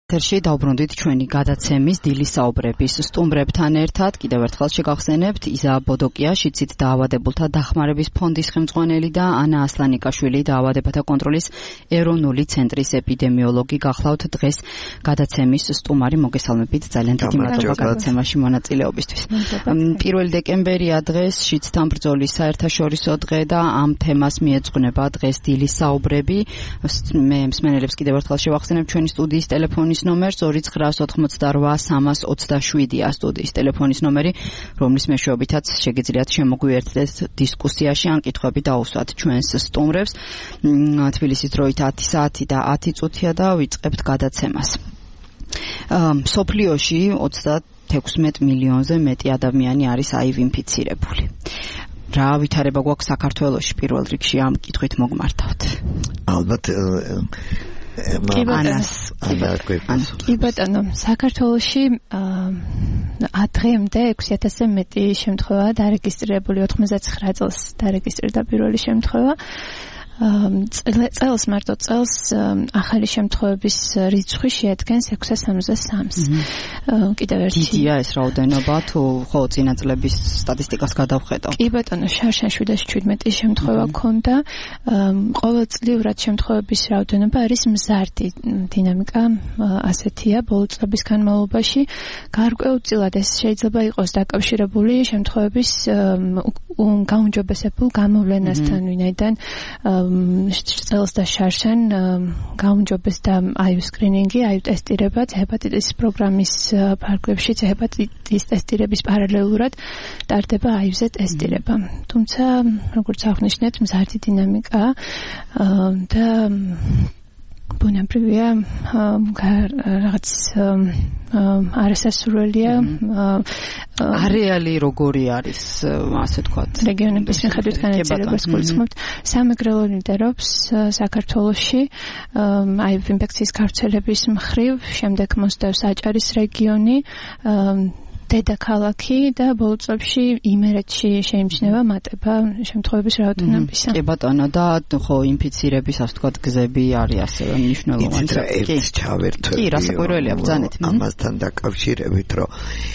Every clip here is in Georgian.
ეთერში დავბრუნდით ჩვენი გადაცემის დილის საუბრების სტუმრებთან ერთად. კიდევ ერთხელ შეგახსენებთ, იზა ბოდოკია, შიცით დაავადებულთა დახმარების ფონდის ხელმძღვანელი და ანა ასლანიკაშვილი, დაავადებათა კონტროლის ეროვნული ცენტრის ეპიდემიოლოგი გახლავთ დღეს გადაცემის სტუმარი. მოგესალმებით, ძალიან დიდი მადლობა გადაცემაში მონაწილეობისთვის. 1 დეკემბერია დღეს, შიცთან ბრძოლის საერთაშორისო დღე და ამ თემას მიეძღვნება დღეს დილის საუბრები. მე მსმენელებს კიდევ ერთხელ შევახსენებ ჩვენი სტუდიის ტელეფონის ნომერს 298-327 სტუდიის ტელეფონის ნომერი, რომლის მეშვეობითაც შეგიძლიათ შემოგვიერთდეთ დისკუსიაში ან კითხვები დაუსვათ ჩვენს სტუმრებს. თბილისის დროით 10 საათი და 10 წუთია და ვიწყებთ გადაცემას. მსოფლიოში 36 მილიონზე მეტი ადამიანი არის HIV ინფიცირებული. რა ვითარება გვაქვს საქართველოში პირველ რიგში ამ კითხვით მოგმართავთ? ალბათ კი ბატონო, საქართველოში დღემდე 6000-ზე მეტი შემთხვევა დარეგისტრირებული, 99 წელს დარეგისტრირდა პირველი შემთხვევა. წელს მარტო წელს ახალი შემთხვევების რიცხვი შეადგენს 663-ს. კიდევ ერთი დიდია ეს რაოდენობა, თუ ხო წინა წლების სტატისტიკას გადავხედავ. კი ბატონო, შარშან 717 შემთხვევა ქონდა. ყოველწლიურად შემთხვევების რაოდენობა არის მზარდი, დინამიკა ასეთია ბოლო წლების განმავლობაში. გარკვეულწილად ეს შეიძლება იყოს დაკავშირებული შემთხვევების გაუმჯობესებულ გამოვლენასთან, ვინაიდან წელს და შარშან გაუმჯობესდა აიუ სკრინინგი, აიუ ტესტირება, ჰეპატიტისის პროგრამის ფარგლებშიც ჰეპატიტის ტესტირების პარალელურად ტარდება აიუზე ტესტირება. თუმცა, როგორც აღნიშნეთ, მზარდი დინამიკაა და ბუნებრივია რაღაც არასასურველია. არეალი როგორი არის, ასე ვთქვათ, რეგიონების მიხედვით განაწილებას გულისხმობთ. სამეგრელო ლიდერობს საქართველოში HIV ინფექციის გავრცელების მხრივ, შემდეგ მოსდევს აჭარის რეგიონი, დედაქალაქი და ბოლო წლებში იმერეთში შეიმჩნევა მატება შემთხვევების რაოდენობისა. კი ბატონო, და ხო ინფიცირების, ასე ვთქვათ, გზები არის ასევე მნიშვნელოვანი. კი, ჩავერთვები. კი, რასაკვირველია ბრძანეთ. ამასთან დაკავშირებით, რომ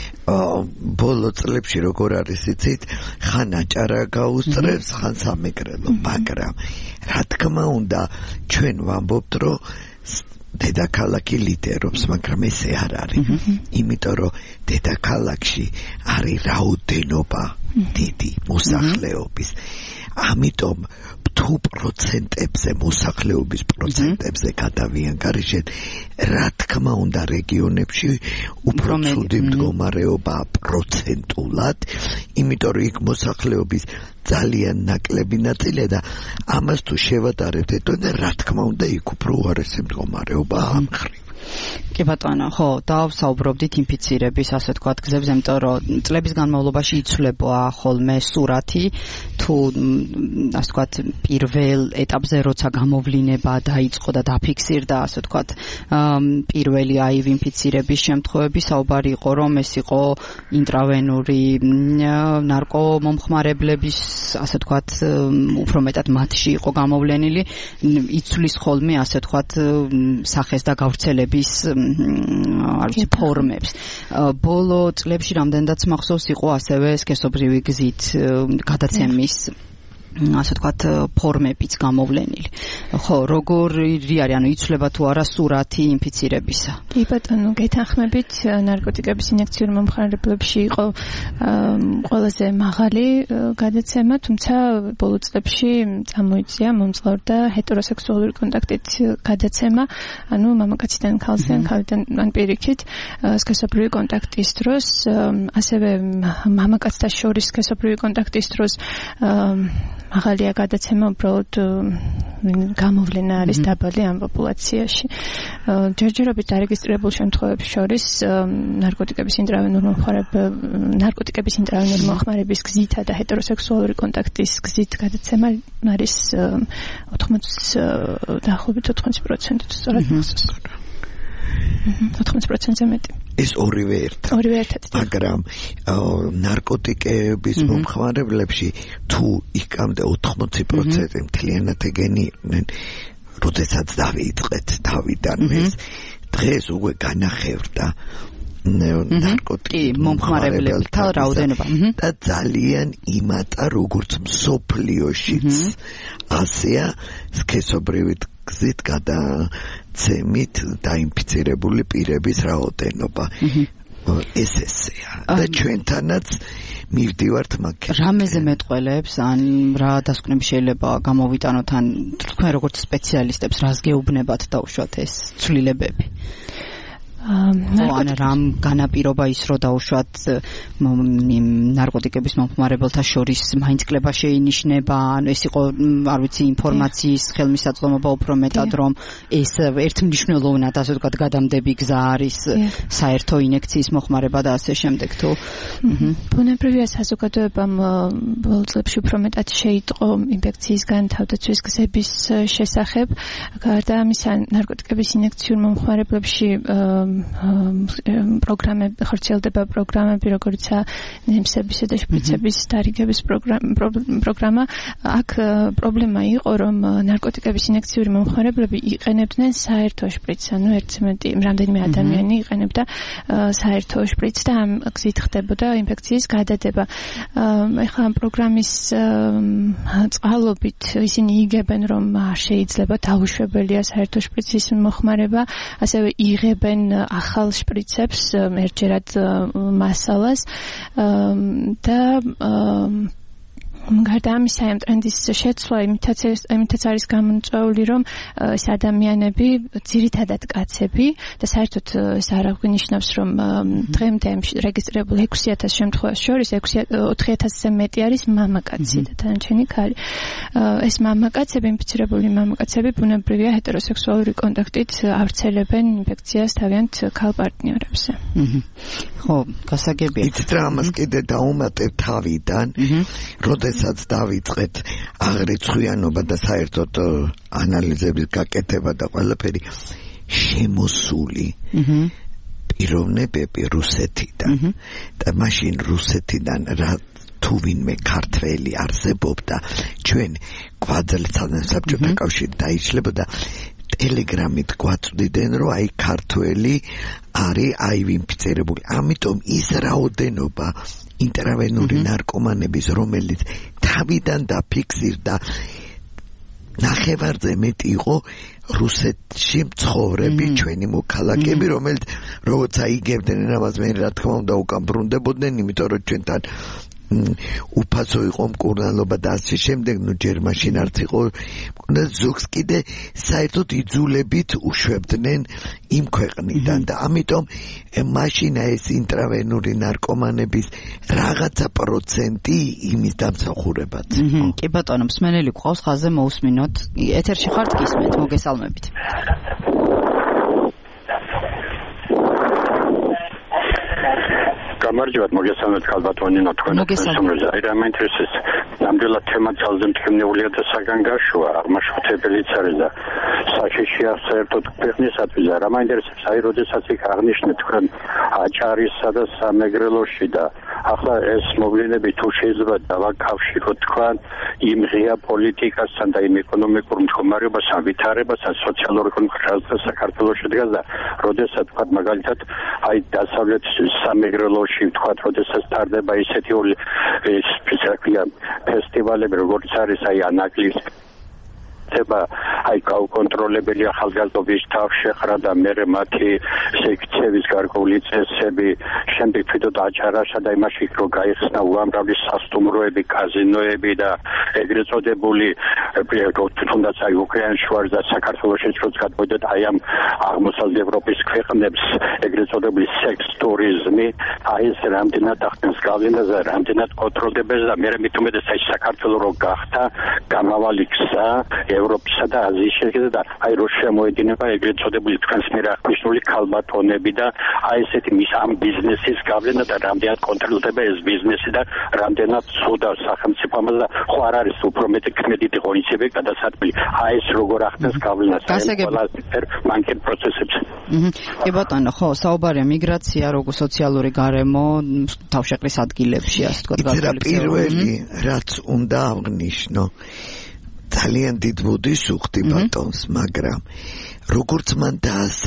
ბოლო წლებში როგორ არის იცით, ხან აჭარა გაუსწრებს, ხან სამეგრელო, მაგრამ რა თქმა უნდა, ჩვენ ვამბობთ, რომ დედაქალაქი ლიდერობს, მაგრამ ესე არ არის. იმიტომ რომ დედაქალაქში არის რაოდენობა დიდი მოსახლეობის. ამიტომ თუ პროცენტებზე, მოსახლეობის პროცენტებზე გადავიან გარშემო, რა თქმა უნდა რეგიონებში უფრო ცუდი მდგომარეობა პროცენტულად, იმიტომ რომ იქ მოსახლეობის ძალიან ნაკლები ნაწილია და ამას თუ შევატარებთ, ეთქვა რა თქმა უნდა იქ უფრო უარესი მდგომარეობა ამხრივ. კი ბატონო, ხო, დავსაუბრობდით ინფიცირების, ასე ვთქვათ, გზებზე, იმიტომ რომ წლების განმავლობაში იცვლება ხოლმე სურათი, თუ ასე ვთქვათ, პირველ ეტაპზე როცა გამოვლინება დაიწყო და დაფიქსირდა, ასე ვთქვათ, პირველი HIV ინფიცირების შემთხვევები, საუბარი იყო, რომ ეს იყო ინტრავენური ნარკომომხმარებლების, ასე ვთქვათ, უფრო მეტად მათში იყო გამოვლენილი, იცვლის ხოლმე, ასე ვთქვათ, სახეს და გავრცელების ფორმებს. ბოლო წლებში რამდენადაც მახსოვს იყო ასევე სქესობრივი გზით გადაცემის, ასე ვთქვათ, ფორმებიც გამოვლენილი. ხო, როგორი არის, ანუ იცვლება თუ არა სურათი ინფიცირებისა? კი ბატონო, გეთანხმებით, ნარკოტიკების ინjekციური მომხმარებლებში იყო ყველაზე მაღალი გადაცემა, თუმცა ბოლო წლებში წამოიწია, მომძლავრდა ჰეტეროსექსუალური კონტაქტით გადაცემა, ანუ მამაკაციდან ქალისგან, ქალიდან ან პირიქით სქესობრივი კონტაქტის დროს, ასევე მამაკაცთა შორის სქესობრივი კონტაქტის დროს მაღალია გადაცემა, უბრალოდ გამოვლენა არის დაბალი ამ პოპულაციაში. ჯერჯერობით დარეგისტრირებულ შემთხვევებს შორის ნარკოტიკების ინტრავენური მოხმარების გზითა და ჰეტეროსექსუალური კონტაქტის გზით გადაცემა არის 80%-ით სწორად მახსოვს. 80%-ზე მეტი. ეს ორივე ერთად. მაგრამ ნარკოტიკების მომხმარებლებში თუ იქამდე 80% მთლიანად ეგენი იყვნენ, როდესაც დავიწყეთ თავიდან ეს დღეს უკვე განახევრდა ნარკოტიკი მომხმარებლებთა რაოდენობა და ძალიან იმატა როგორც მსოფლიოშიც ასეა სქესობრივი გზით გადაცემით დაინფიცირებული პირების რაოდენობა ეს ესეა და ჩვენთანაც მივდივართ მაგერად რამეზე მეტყველებს ან რა დასკვნები შეიძლება გამოვიტანოთ ან თქვენ როგორც სპეციალისტებს რას გეუბნებათ დაუშვათ ეს ცვლილებები ან რამ განაპირობა ის რომ დაუშვათ ნარკოტიკების მომხმარებელთა შორის მაინც კლება შეინიშნება ან ეს იყო არ ვიცი ინფორმაციის ხელმისაწვდომობა უფრო მეტად რომ ეს ერთმნიშვნელოვნად ასე ვთქვათ გადამდები გზა არის საერთო ინექციის მოხმარება და ასე შემდეგ თუ ბუნებრივია საზოგადოებამ ბოლო წლებში უფრო მეტად შეიტყო ინფექციისგან თავდაცვის გზების შესახებ გარდა ამისა ნარკოტიკების ინექციურ მომხმარებლებში პროგრამები ხორციელდება პროგრამები როგორიცაა ნემსებისა და შპრიცების დარიგების პროგრამა აქ პრობლემა იყო რომ ნარკოტიკების ინექციური მომხმარებლები იყენებდნენ საერთო შპრიცს ანუ რამდენიმე ადამიანი იყენებდა საერთო შპრიცს და ამ გზით ხდებოდა ინფექციის გადადება ეხლა ამ პროგრამის წყალობით ისინი იგებენ რომ არ შეიძლება დაუშვებელია საერთო შპრიცის მოხმარება ასევე იღებენ ახალ შპრიცებს ერთჯერად მასალას და გარდა ამისა ამ ტრენდის შეცვლა იმითაც არის გამომწვეული რომ ეს ადამიანები ძირითადად კაცები და საერთოდ ეს არ აღნიშნავს რომ დღემდე რეგისტრირებული 6000 შემთხვევას შორის 4000-ზე მეტი არის მამაკაცი და დანარჩენი ქალი ეს მამაკაცები ინფიცირებული მამაკაცები ბუნებრივია ჰეტეროსექსუალური კონტაქტით ავრცელებენ ინფექციას თავიანთ ქალ პარტნიორებზე ხო გასაგებია იცით რა ამას კიდე დაუმატებ თავიდან როდესაც დავიწყეთ აღრიცხვიანობა და საერთოდ ანალიზების გაკეთება და ყველაფერი შემოსული პიროვნებები რუსეთიდან და მაშინ რუსეთიდან რა თუ ვინმე ქართველი არსებობდა ჩვენ კვადრილთან საბჭოთა კავშირი დაიშლებოდა ტელეგრამით გვაწვდიდნენ რომ აი ქართველი არის აი ინფიცირებული ამიტომ ის რაოდენობა ინტრავენური ნარკომანების რომელიც თავიდან დაფიქსირდა ნახევარზე მეტი იყო რუსეთში მცხოვრები ჩვენი მოქალაქეები რომელიც როგორც აიგებდნენ ამას მე რა თქმა უნდა უკან ბრუნდებოდნენ იმიტომ რომ ჩვენთან უფასო იყო მკურნალობა და ასე შემდეგ ჯერ მაშინ არც იყო და ზოგს კიდე საერთოდ იძულებით უშვებდნენ იმ ქვეყნიდან და ამიტომ მაშინ ეს ინტრავენური ნარკომანების რაღაცა პროცენტი იმის დამსახურებად კი ბატონო მსმენელი გვყავს ხაზზე მოусმინოთ ეთერში ხართ გისმენთ მოგესალმებით გამარჯობათ მოგესალმებით ქალბატონინო თქვენ მოსმენაზე აი რა მაინტერესებს ნამდვილად თემა ძალზე მტკივნეულია და საგანგაშოა აღმაშფოთებელიც არის და საჩეშია საერთოდ ქვეყნისათვის რა მაინტერესებს აი როდესაც იქ აღნიშნეთ თქვენ აჭარისა და სამეგრელოში და ახლა ეს მოვლენები თუ შეიძლება დავაკავშიროთ თქვენ იმ ღია პოლიტიკასთან და იმ ეკონომიკურ მდგომარეობასთან ვითარებასთან სოციალურ ეკონომიკურ საქართველოში დგას და როდესაც თქვენ მაგალითად აი დასავლეთ სამეგრელოში თქვათ როდესაც ტარდება ისეთი ფესტივალები როგორც არის აი ანაკლის აი გაუკონტროლებელი ახალგაზრდობის თავშეხრა და მერე მათი სექციების გარკვეული წესები შემდეგ თვითონ აჭარასა და იმაში რო გაიხსნა უამრავი სასტუმროები კაზინოები და ეგრეთ წოდებული თუნდაც აი უკრაინაში ვარ და საქართველოშიც როც გადმოდეთ აი ამ აღმოსავლეთ ევროპის ქვეყნებს ეგრეთ წოდებული სექს ტურიზმი აი ეს რამდენად ახდენს გავლენას და რამდენად კონტროლდება და მერე მით უმეტეს აი საქართველო რო გახდა გამავალი გზა ევროპისა და აზიის შეკეთა და აი რო შემოედინება ეგრეთ წოდებული თქვენს მიერ აღნიშნული ქალბატონები და აი ესეთი მის ამ ბიზნესის გავლენა და რამდენად კონტროლდება ეს ბიზნესი და რამდენად სუდა სახელმწიფო ამას და ხო არ არის უფრო მეტი კრედიტი ღონისძიებები გადასაწყვეტი აი ეს როგორ ახდენს გავლენას ბანკურ პროცესებს კი ბატონო ხო საუბარია მიგრაცია როგორ სოციალური გარემო თავშეყრის ადგილებში ასე ვთქვათ პირველი რაც უნდა აღნიშნო ძალიან დიდ ბუდის უხდი ბატონს, მაგრამ როგორც მან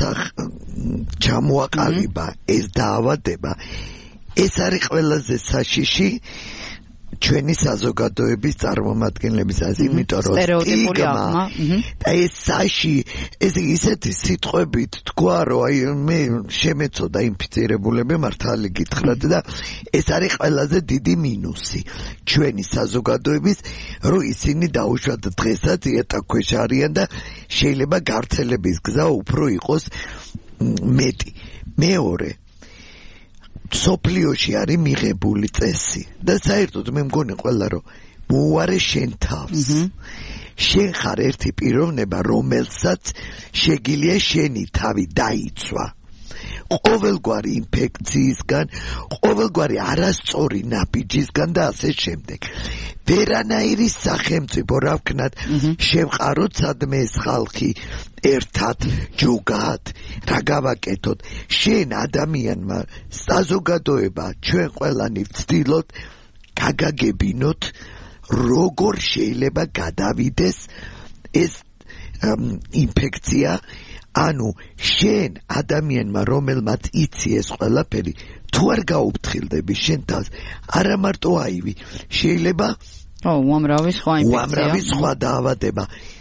ჩამოაყალიბა ეს დაავადება, ეს არის ყველაზე საშიში ჩვენი საზოგადოების წარმომადგენლების აზრი, იმიტომ რომ სტიგმა და ეს საში ეს ისეთი სიტყვებით თქვა, რომ აი მე შემეცოდა ინფიცირებულები მართალი გითხრათ და ეს არის ყველაზე დიდი მინუსი ჩვენი საზოგადოების, რომ ისინი დაუშვათ დღესაც იატაკქვეშ არიან და შეიძლება გავრცელების გზა უფრო იყოს მეტი. მეორე სოფლიოში არის მიღებული წესი და საერთოდ მე მგონი ყველა რომ მოუარე შენ თავს. შენ ხარ ერთი პიროვნება, რომელსაც შეგიძლია შენი თავი დაიცვა ყოველგვარი ინფექციისგან, ყოველგვარი არასწორი ნაბიჯისგან და ასე შემდეგ. ვერანაირი სახელმწიფო რა ვქნათ შევყაროთ სადმე ეს ხალხი ერთად ჯოგად რა გავაკეთოთ. შენ ადამიანმა საზოგადოება ჩვენ ყველანი ვცდილოთ გაგაგებინოთ როგორ შეიძლება გადავიდეს ეს ინფექცია. ანუ შენ ადამიანმა რომელმაც იცი ეს ყველაფერი თუ არ გაუფრთხილდები შენ თავს, არა მარტო აივი, შეიძლება უამრავი სხვა ინფექცია, უამრავი სხვა დაავადება.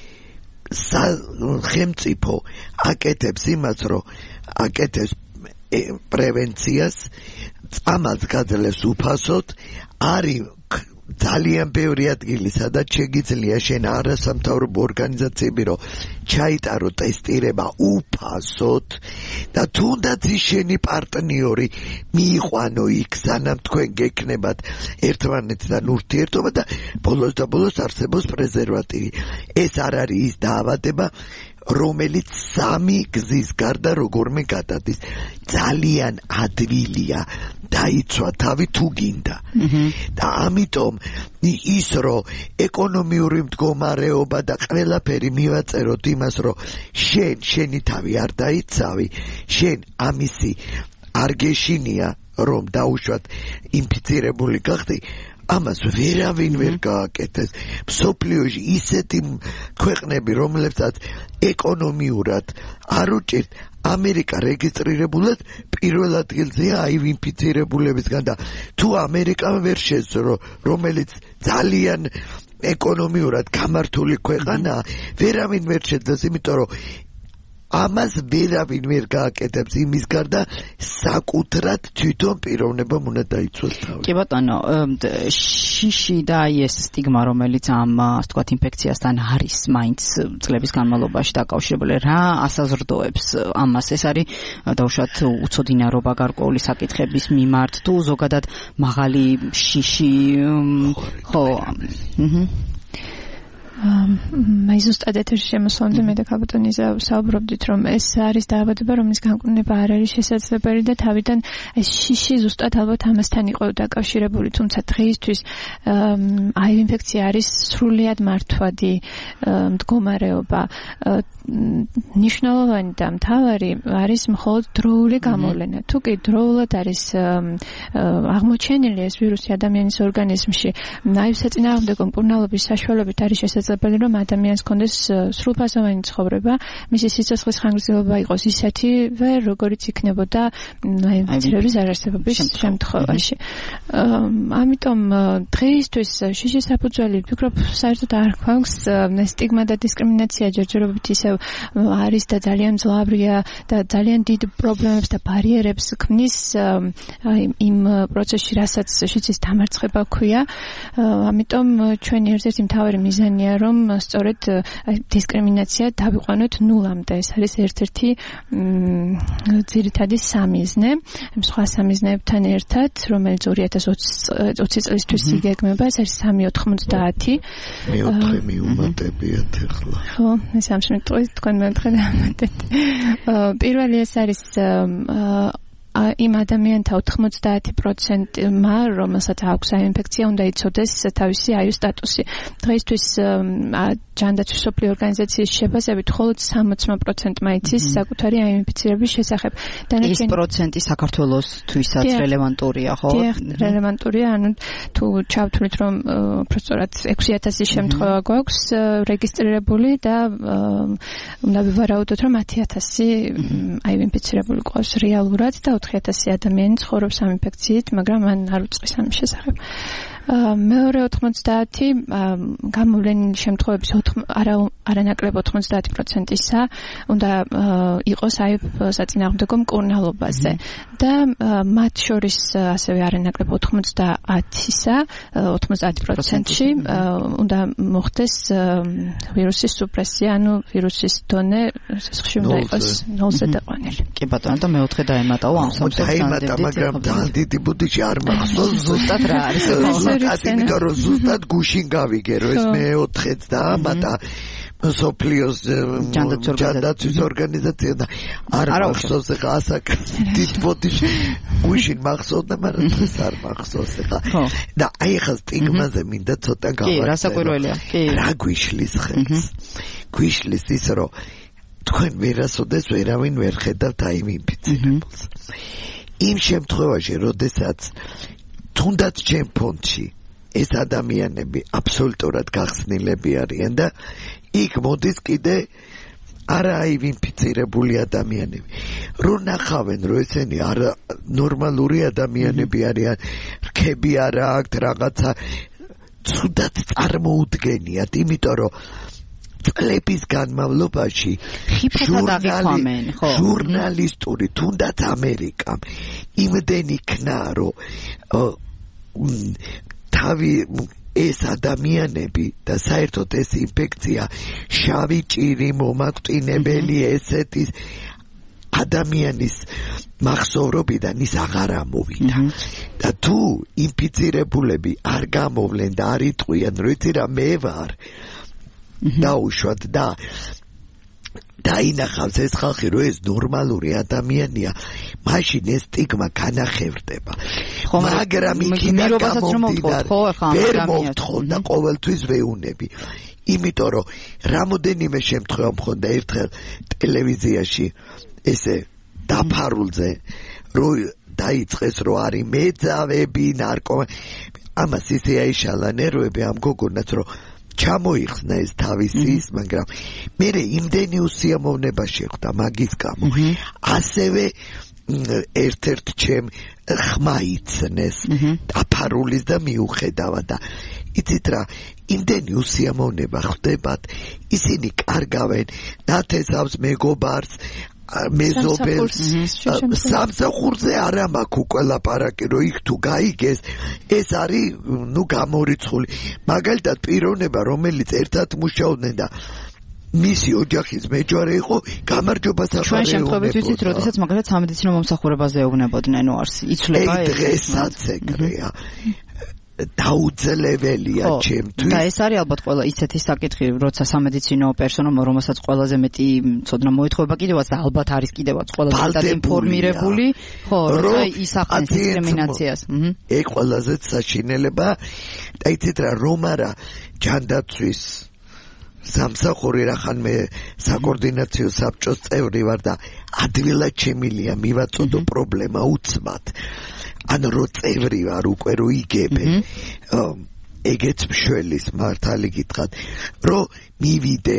სახელმწიფო აკეთებს იმას, რომ აკეთებს პრევენციას, წამალს გაძლევს უფასოდ, არის ძალიან ბევრი ადგილი, სადაც შეგიძლია შენ არასამთავრობო ორგანიზაციები რომ ჩაიტარო ტესტირება უფასოდ და თუნდაც შენი პარტნიორი მიიყვანო იქ, სანამ თქვენ გექნებათ ერთმანეთთან ურთიერთობა და ბოლოს არსებობს პრეზერვატივი. ეს არ არის ის დაავადება, რომელიც 3 გზის გარდა როგორმე გადადის. ძალიან ადვილია დაიცვა თავი თუ გინდა. და ამიტომ ის რომ ეკონომიური მდგომარეობა და ყველაფერი მივაწეროთ იმას, რომ შენი თავი არ დაიცავი, შენ ამისი არ გეშინია რომ დაუშვათ ინფიცირებული გახდი, ამას ვერავინ ვერ გააკეთეს. მსოფლიოში ისეთი ქვეყნები, რომლებსაც ეკონომიურად არ უჭირთ, ამერიკა რეგისტრირებულად პირველ ადგილზეა აივ ინფიცირებულებისგან და თუ ამერიკამ ვერ შეძლო, რომელიც ძალიან ეკონომიურად გამართული ქვეყანაა, ვერავინ ვერ შეძლოს, იმიტომ რომ ამას ვერავინ ვერ გააკეთებს იმის გარდა საკუთრად თვითონ პიროვნებამ უნდა დაიცვას თავი. კი ბატონო, შიში და ეს სტიგმა, რომელიც ამ ასე ვთქვათ ინფექციასთან არის მაინც წლების განმავლობაში დაკავშირებული, რა ასაზრდოებს ამას? ეს არის დაუშვათ უცოდინარობა გარკვეული საკითხების მიმართ თუ ზოგადად მაღალი შიში? ხო. მე ზუსტად ეთერში შემოსვლამდე მე და კაპიტანი საუბრობდით, რომ ეს არის დაავადება, რომლის განკურნება არ არის შესაძლებელი და თავიდან ეს შიში ზუსტად ალბათ ამასთან იყო დაკავშირებული, თუმცა დღეისთვის აივ ინფექცია არის სრულიად მართვადი მდგომარეობა. მნიშვნელოვანი და მთავარი არის მხოლოდ დროული გამოვლენა. თუ კი დროულად არის აღმოჩენილი ეს ვირუსი ადამიანის ორგანიზმში, აივ საწინააღმდეგო მკურნალობის საშუალებით არის შესაძლებელი, რომ ადამიანს ჰქონდეს სრულფასოვანი ცხოვრება, მისი სიცოცხლის ხანგრძლივობა იყოს ისეთივე, როგორიც იქნებოდა ინფექციის არარსებობის შემთხვევაში. ამიტომ დღეისთვის შიშის საფუძველი ვფიქრობ საერთოდ არ გვაქვს. სტიგმა და დისკრიმინაცია ჯერჯერობით ისევ არის და ძალიან მძლავრია და ძალიან დიდ პრობლემებს და ბარიერებს ქმნის იმ პროცესში, რასაც შიშის დამარცხება ქვია. ამიტომ ჩვენი ერთ-ერთი მთავარი მიზანია, რომ სწორედ დისკრიმინაცია დავიყვანოთ ნულამდე. ეს არის ერთ-ერთი ძირითადი სამიზნე, სხვა სამიზნეებთან ერთად, რომელიც 2020 წლისთვის იგეგმება, ეს არის 390. მეოთხე მიუმატებიათ ახლა. ხო, ეს 3 წლით თქვენ მეოთხე დამატეთ. პირველი ეს არის იმ ადამიანთა 90%-მა, რომელსაც აქვს აი ინფექცია, უნდა იცოდეს თავისი აიო სტატუსი. დღეისთვის ჯანდაცვის მსოფლიო ორგანიზაციის შეფასებით მხოლოდ 60%-მა იცის საკუთარი აი ინფიცირების შესახებ. ეს პროცენტი საქართველოსთვისაც რელევანტურია, ხო? დიახ, რელევანტურია, ანუ თუ ჩავთვლით, რომ უბრალოდ 6000 შემთხვევა გვაქვს რეგისტრირებული და უნდა ვივარაუდოთ, რომ 10000 აი ინფიცირებული ყავს რეალურად და 4000 ადამიანი ცხოვრობს ამ ინფექციით, მაგრამ მან არ უწყის ამის შესახებ. მეორე 90 გამოვლენილი შემთხვევების არანაკლებ 90%-ისა უნდა იყოს აი საწინააღმდეგო მკურნალობაზე და მათ შორის ასევე არანაკლებ 90-ისა 90%-ში უნდა მოხდეს ვირუსის სუპრესია, ანუ ვირუსის დონე სისხლში უნდა იყოს 0-ზე დაყვანილი. კი ბატონო, და მეოთხე დაემატაო ამ სამსახურს, მაგრამ ძალიან დიდი ბუდიში არ მახსოვს ზუსტად რა არის ეს. იმიტომ რომ ზუსტად გუშინ გავიგე რომ ეს მეოთხეც დაამატა სოფლიოს ჯანდაცვის ორგანიზაცია და არ მახსოვს ხა ასაკით ბოდიში გუშინ მახსოვდა, მაგრამ ეს არ მახსოვს ხა და აი ხა სტიგმაზე მინდა ცოტა გავაკეთო. კი, რასაკვირველია. კი. რა გვიშლის ხელს? გვიშლის ის რომ თქვენ ვერასოდეს ვერავინ ვერ ხედავთ აი ინფიცირებულს. იმ შემთხვევაში, როდესაც თუნდაც ჩემ ფონდში ეს ადამიანები აბსოლუტურად გახსნილები არიან და იქ მოდის კიდე არა ინფიცირებული ადამიანები. რო ნახავენ, რომ ესენი არა ნორმალური ადამიანები არიან, რქები არა აქვთ, რაღაცა ცუდად წარმოუდგენიათ, იმიტომ რომ წლების განმავლობაში ჟურნალისტური თუნდაც ამერიკამ იმდენი ქნა, რომ თავი ეს ადამიანები და საერთოდ ეს ინფექცია შავი ჭირი მომაკვდინებელი ესეთი ადამიანის მახსოვრობიდან ის აღარ ამოვიდა და თუ ინფიცირებულები არ გამოვლენ და არ იტყვიან, რომ იცი რა მე ვარ დაუშვათ და დაინახავს ეს ხალხი, რომ ეს ნორმალური ადამიანია, მაშინ ეს სტიგმა განახევრდება. მაგრამ იქიდან გამომდინარე ვერ მოვთხოვ და ყოველთვის ვეუნები. იმიტომ რომ რამოდენიმე შემთხვევა მქონდა ერთხელ ტელევიზიაში ესე დაფარულზე, რომ დაიწყეს, რომ არის მეძავები, ნარკომანი. ამას ისე აიშალა ნერვები ამ გოგონას, რომ ჩამოიხსნა ეს თავისის, მაგრამ მე იმდენი უსიამოვნება შეხვდა მაგის გამო. ასევე ერთ-ერთ ჩემ ხმა იცნეს დაფარულის და მიუხედავა და იცით რა, იმდენი უსიამოვნება ხდებათ, ისინი კარგავენ ნათესავს, მეგობარს, მეზობელს, სამსახურზე არ მაქვს უკვე ლაპარაკი, რომ იქ თუ გაიგეს, ეს არის გამორიცხული. მაგალითად პიროვნება, რომელიც ერთად მუშაობდნენ და მისი ოჯახის მეჯვარე იყო, გამარჯვებას აღარ ეუბნებოდა. ჩვენ შემთხვევით ვიცით, როდესაც მაგალითად სამედიცინო მომსახურებაზე ეუბნებოდნენ, არს იცვლება ეს დღესაც ეგრეა. დაუძლებელია ჩემთვის. და ეს არის ალბათ ყველა ისეთი საკითხი, როცა სამედიცინო პერსონალმა, რომელსაც ყველაზე მეტი ცოდნა მოეთხოვება კიდევაც და ალბათ არის კიდევაც ყველაზე მეტად ინფორმირებული, ხო, როცა ისახავს დისკრიმინაციას. ეგ ყველაზე საშინელება და იცით რა, რომ არა ჯანდაცვის სამსახური რახან მე საკოორდინაციო საბჭოს წევრი ვარ და ადვილად შემილია მივაწოდო პრობლემა უცბად. ანუ რო წევრი ვარ უკვე რო იგებენ ეგეც მშველის მართალი გითხრათ, რომ მივიდე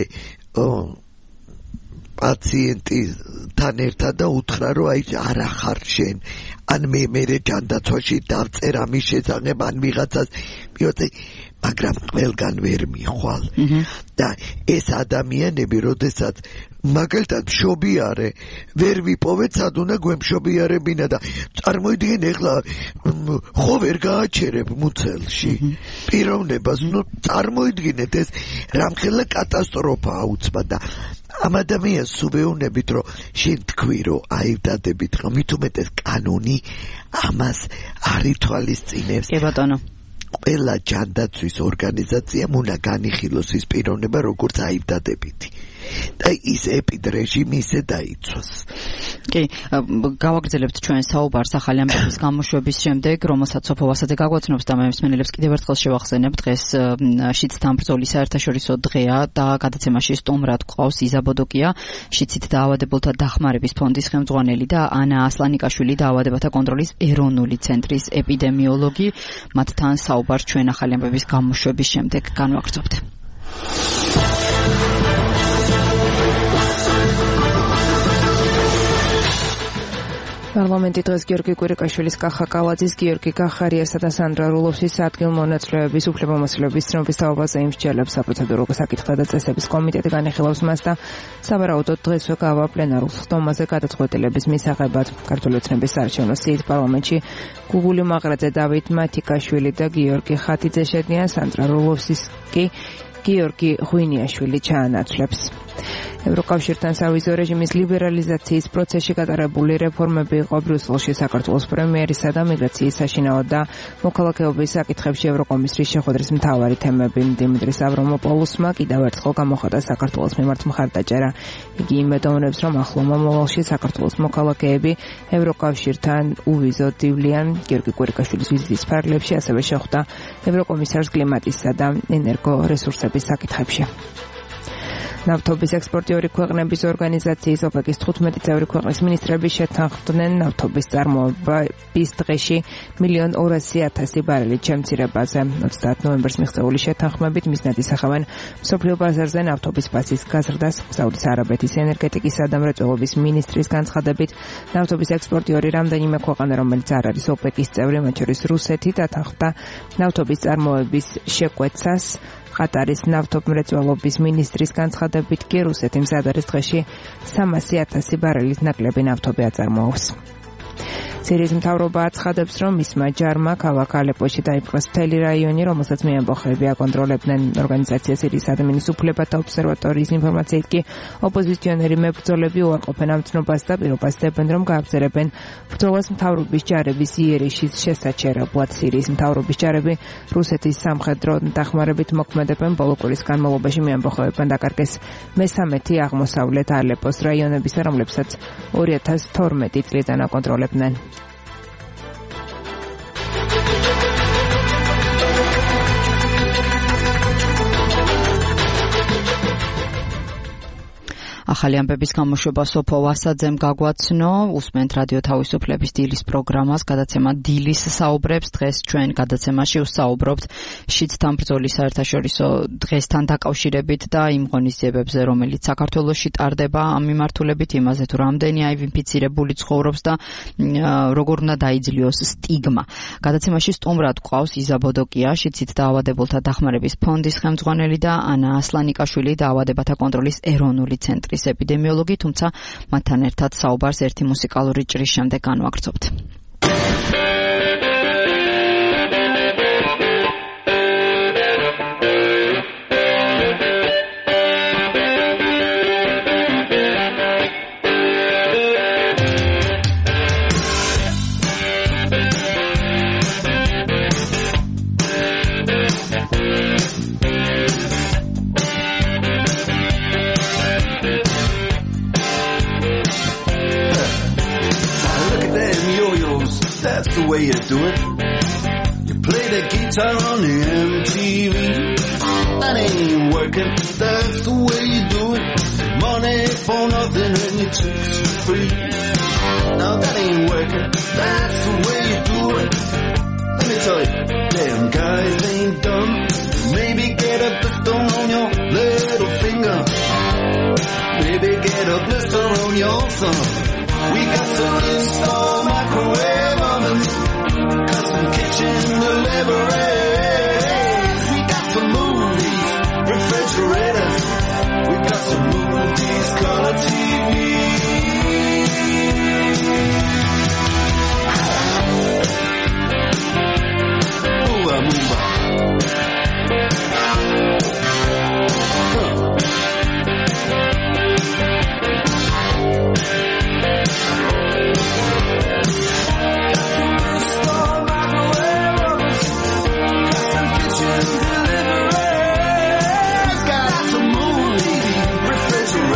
პაციენტთან ერთად და უთხრა, რომ აი არა ხარ შენ, ან მე ჯანდაცვაში დავწერ ამის შესახებ, ან ვიღაცას მიოწე, მაგრამ ყველგან ვერ მიხვალ. და ეს ადამიანები, როდესაც მაგალითად მშობიარე ვერ ვიპოვეთ, სად უნდა გვემშობიარებინა და წარმოიდგენ ეხლა ხო ვერ გააჩერებ მუცელში პიროვნებას, წარმოიდგინეთ ეს რამხელა კატასტროფაა უცბად და ამ ადამიანს სუბეუნებით, რომ შენ თქვი, რომ აივდადებით, რომ მით უმეტეს კანონი ამას არ ითვალისწინებს. კი ბატონო. ყველა ჯანდაცვის ორგანიზაციამ უნდა განიხილოს ის პიროვნება, როგორც აივდადებითი. და ის ეპიდრეჟიმი ისე დაიცვას. კი, გავაგრძელებთ ჩვენ საუბარს ახალი ამბების გამოშვების შემდეგ, რომელსაც სოფო ვასაძე გაგვაცნობს და მე მსმენელებს კიდევ ერთხელ შევახსენებ, დღეს შიდთან ბრძოლის საერთაშორისო დღეა და გადაცემაში სტუმრად გვყავს იზა ბოდოკია, შიდით დაავადებულთა დახმარების ფონდის ხელმძღვანელი და ანა ასლანიკაშვილი, დაავადებათა კონტროლის ეროვნული ცენტრის ეპიდემიოლოგი. მათთან საუბარს ჩვენ ახალი ამბების გამოშვების შემდეგ განვაგრძობთ. პარლამენტი დღეს გიორგი კვირიკაშვილის, კახა კალაძის, გიორგი გახარიასა და სანდრა რულოვსის ადგილმონაცვლეების უფლებამოსილების ცნობის თაობაზე იმსჯელებს საპროცედურო საკითხთა და წესების კომიტეტი განიხილავს მას და სავარაუდოდ დღესვე გავა პლენარულ ხდომაზე გადაწყვეტილების მისაღებად. ქართული ოცნების საარჩევნო სიით პარლამენტში გუგული მაღრაძე, დავით მათიკაშვილი და გიორგი ხათიძე შედიან, სანდრა რულოვსის კი გიორგი ღვინიაშვილი ჩაანაცვლებს. ევროკავშირთან სავიზო რეჟიმის ლიბერალიზაციის პროცესში გატარებული რეფორმები იყო ბრიუსელში საქართველოს პრემიერისა და მიგრაციის საშინაო და მოქალაქეობის საკითხებში ევროკომისრის შეხვედრის მთავარი თემები. დიმიტრის ავრამოპოლუსმა კიდევ ერთხელ გამოხატა საქართველოს მიმართ მხარდაჭერა. იგი იმედოვნებს, რომ ახლო მომავალში საქართველოს მოქალაქეები ევროკავშირთან უვიზოდ ივლიან. გიორგი კვირიკაშვილის ვიზიტის ფარგლებში ასევე შეხვდა ევროკომისარს კლიმატისა და ენერგორესურსების საკითხებში. ნავთობის ექსპორტიორი ქვეყნების ორგანიზაციის ოპეკის 15 წევრი ქვეყნის მინისტრები შეთანხმდნენ ნავთობის წარმოების დღეში 1,200,000 ბარელით შემცირებაზე. 30 ნოემბერს მიღწეული შეთანხმებით მიზნად ისახავენ მსოფლიო ბაზარზე ნავთობის ფასის გაზრდას. საუდის არაბეთის ენერგეტიკისა და მრეწველობის მინისტრის განცხადებით, ნავთობის ექსპორტიორი რამდენიმე ქვეყანა, რომელიც არ არის ოპეკის წევრი, მათ შორის რუსეთი, დათანხმდა ნავთობის წარმოების შეკვეცას. ყატარის ნავთობმრეწველობის მინისტრის განცხადებით კი რუსეთი მზად არის დღეში 300,000 ბარელით ნაკლები ნავთობი აწარმოებს. სირიის მთავრობა აცხადებს, რომ მისმა ჯარმა ქალაქ ალეპოში დაიპყროს მთელი რაიონი, რომელსაც მეამბოხები აკონტროლებდნენ. ორგანიზაცია სირიის ადამიანის უფლებათა ობსერვატორიის ინფორმაციით კი ოპოზიციონერი მებრძოლები უარყოფენ ამ ცნობას და პირობას დებენ, რომ გააგრძელებენ ბრძოლას მთავრობის ჯარების იერიშის შესაჩერებლად. სირიის მთავრობის ჯარები რუსეთის სამხედრო დახმარებით მოქმედებენ. ბოლო კვირის განმავლობაში მეამბოხებებმა დაკარგეს მე-13 აღმოსავლეთ ალეპოს რაიონებისა, რომლებსაც 2012 წლიდან აკონტროლებდნენ. ახალი ამბების გამოშვება სოფო ვასაძემ გაგვაცნო. უსმენთ რადიო თავისუფლების დილის პროგრამას, გადაცემა დილის საუბრებს. დღეს ჩვენ გადაცემაში ვსაუბრობთ შიდთან ბრძოლის საერთაშორისო დღესთან დაკავშირებით და იმ ღონისძიებებზე, რომელიც საქართველოში ტარდება ამ მიმართულებით, იმაზე თუ რამდენი აინფიცირებული ცხოვრობს და როგორ უნდა დაიძლიოს სტიგმა. გადაცემაში სტუმრად გვყავს იზა ბოდოკია, შიდით დაავადებულთა დახმარების ფონდის ხელმძღვანელი და ანა ასლანიკაშვილი, დაავადებათა კონტროლის ეროვნული ცენტრის ეპიდემიოლოგი, თუმცა მათთან ერთად საუბარს ერთი მუსიკალური ჭრის შემდეგ განვაგრძობთ. That's the way you do it. You play the guitar on the MTV. That ain't working. That's the way you do it. Money for nothing and your chicks for free. Now that ain't working. That's the way you do it. Let me tell you, damn guys ain't dumb. Maybe get a blister on your little finger. Maybe get a blister on your thumb. We got some install microwave ovens, custom kitchen deliveries. We got some movies, refrigerators. We got some movies, color TV. Move on, move on. Refrigerator.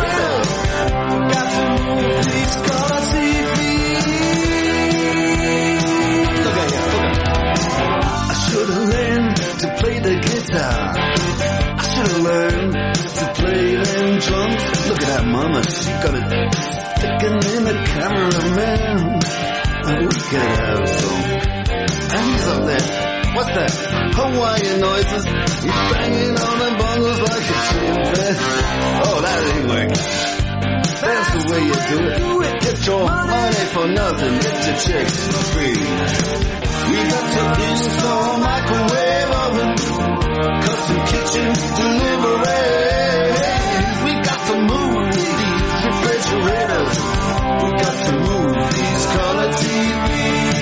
check it out, so. And he's up there. What's that? Hawaiian noises. He's banging on them bongos like a chimpanzee. Oh, that ain't working. That's the way you do it. Get your money for nothing. Get your chicks for free. We got to install microwave oven, custom kitchen delivery. We got to move these refrigerators. We got to move these color TVs.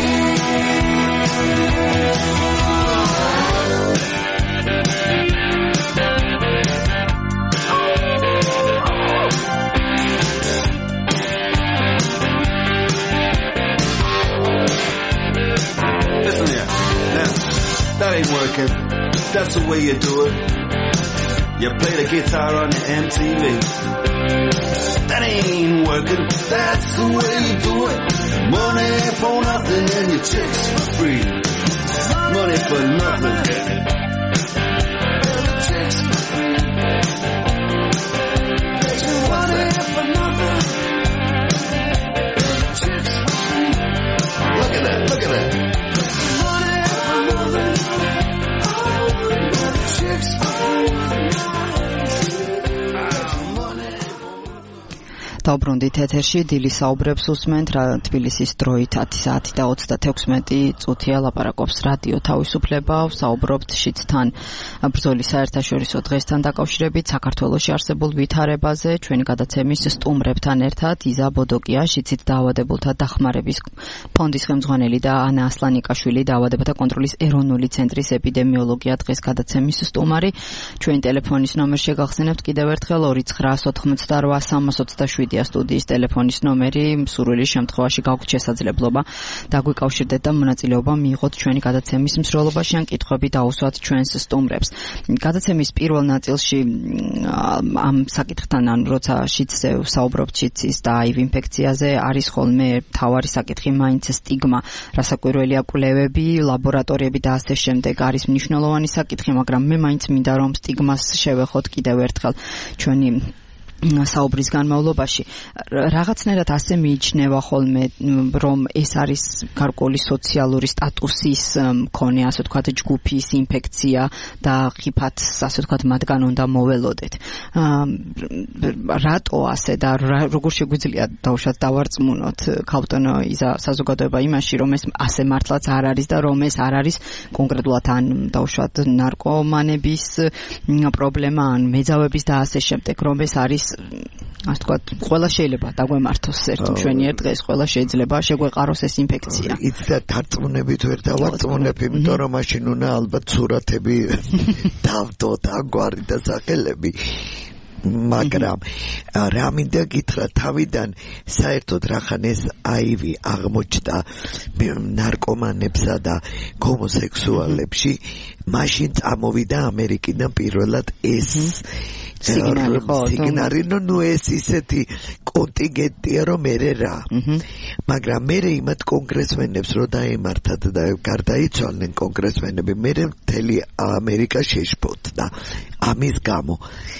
Listen here. Now, that ain't working. That's the way you do it. You play the guitar on the MTV. That ain't working. That's the way you do it. Money for nothing and your chicks for free. Money for nothing. And your chicks for free. Money for nothing. And your chicks for free. Look at that. Look at that. Money for nothing. Chicks for free. დავბრუნდით ეთერში დილის საუბრებს უსმენთ რა თბილისის დროით 10:36 წუთია ლაპარაკობს რადიო თავისუფლება ვსაუბრობთ შიდთან ბრძოლის საერთაშორისო დღესთან დაკავშირებით საქართველოში არსებულ ვითარებაზე ჩვენი გადაცემის სტუმრებთან ერთად იზა ბოდოკია შიდით დაავადებულთა დახმარების ფონდის ხელმძღვანელი და ანა ასლანიკაშვილი დაავადებათა კონტროლის ეროვნული ცენტრის ეპიდემიოლოგია დღეს გადაცემის სტუმარი ჩვენი ტელეფონის ნომერი შეგახსენებთ კიდევ ერთხელ 2988327 სტუდიის ტელეფონის ნომერი სურვილის შემთხვევაში გაგვგზავნეთ შესაძლებლობა დაგვიკავშირდეთ და მონაწილეობა მიიღოთ ჩვენი გადაცემის მსვლელობაში ან კითხვები დაუსვათ ჩვენს სტუმრებს. გადაცემის პირველ ნაწილში ამ საკითხთან ან როცა შიდზე ვსაუბრობთ შიდსის და HIV ინფექციაზე არის ხოლმე თავარი საკითხი მაინც სტიგმა, რასაკვირველია კვლევები, ლაბორატორიები და ასე შემდეგ არის მნიშვნელოვანი საკითხი, მაგრამ მე მაინც მინდა რომ სტიგმას შევეხოთ კიდევ ერთხელ ჩვენი საუბრის განმავლობაში რაღაცნაირად ასე მიიჩნევა ხოლმე რომ ეს არის გარკვეული სოციალური სტატუსის მქონე ასე ვთქვათ ჯგუფის ინფექცია და ხიფათ ასე ვთქვათ მათგან უნდა მოველოდეთ რატო ასე და როგორ შეგვიძლია დავუშვათ დავარწმუნოთ ქალბატონო იზა საზოგადოება იმაში რომ ეს ასე მართლაც არ არის და რომ ეს არ არის კონკრეტულად ან დავუშვათ ნარკომანების პრობლემა ან მეძავების და ასე შემდეგ რომ ეს არის ასე თქვა, ყველა შეიძლება დაგვემართოს ერთ მშვენიერ დღეს, ყველა შეიძლება შეგვეყაროს ეს ინფექცია. იცი და დარწმუნებით ვერ დავარწმუნებ, იმიტომ რომ მაშინ უნდა ალბათ სურათები დავდოთ, აგვარი და სახელები. მაგრამ რა მინდა გითხრა თავიდან საერთოდ რახან ეს HIV აღმოჩნდა ნარკომანებსა და ჰომოსექსუალებში, მაშინ წამოვიდა ამერიკიდან პირველად ეს სიგნალი, ნუ ეს ისეთი კონტინგენტია რომ მერე რა. მაგრამ მერე იმათ კონგრესმენებს რო დაემართათ და გარდაიცვალნენ კონგრესმენები, მერე მთელი ამერიკა შეშფოთდა. ამის გამო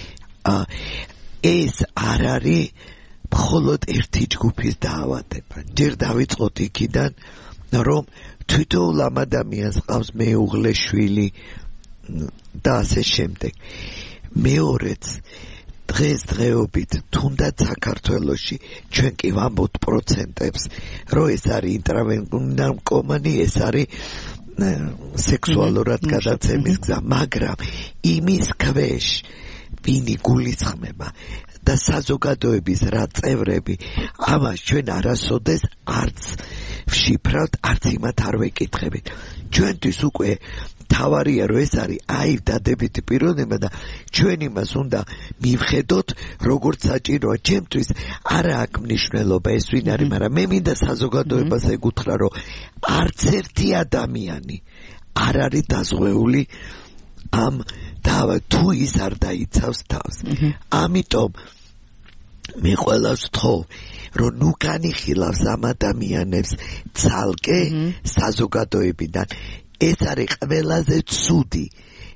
ეს არ არის მხოლოდ ერთი ჯგუფის დაავადება. ჯერ დავიწყოთ იქიდან, რომ თვითონ ამ ადამიანს ყავს მეუღლე, შვილი და ასე შემდეგ. მეორეც დღესდღეობით თუნდაც საქართველოში ჩვენ კი ვამბობთ პროცენტებს, რომ ეს არის ინტრავენკომანი, ეს არის სექსუალურად გადაცემის გზა, მაგრამ იმის ქვეშ ვინი გულისხმება და საზოგადოების რა წევრები, ამას ჩვენ არასოდეს არც ვშიფრავთ, არც იმათ არ ვეკითხებით. ჩვენთვის უკვე თავარია რომ ეს არის HIV დადებითი პიროვნება და ჩვენ იმას უნდა მივხედოთ როგორც საჭიროა. ჩემთვის არა აქვს მნიშვნელობა ეს ვინ არის, მაგრამ მე მინდა საზოგადოებას ეკუთხრა რომ არც ერთი ადამიანი არ არის დაზღვეული ამ თუ ის არ დაიცავს თავს. ამიტომ მე ყველას ვთხოვ რომ ნუ განიხილავს ამ ადამიანებს ცალკე საზოგადოებიდან. ეს არის ყველაზე ცუდი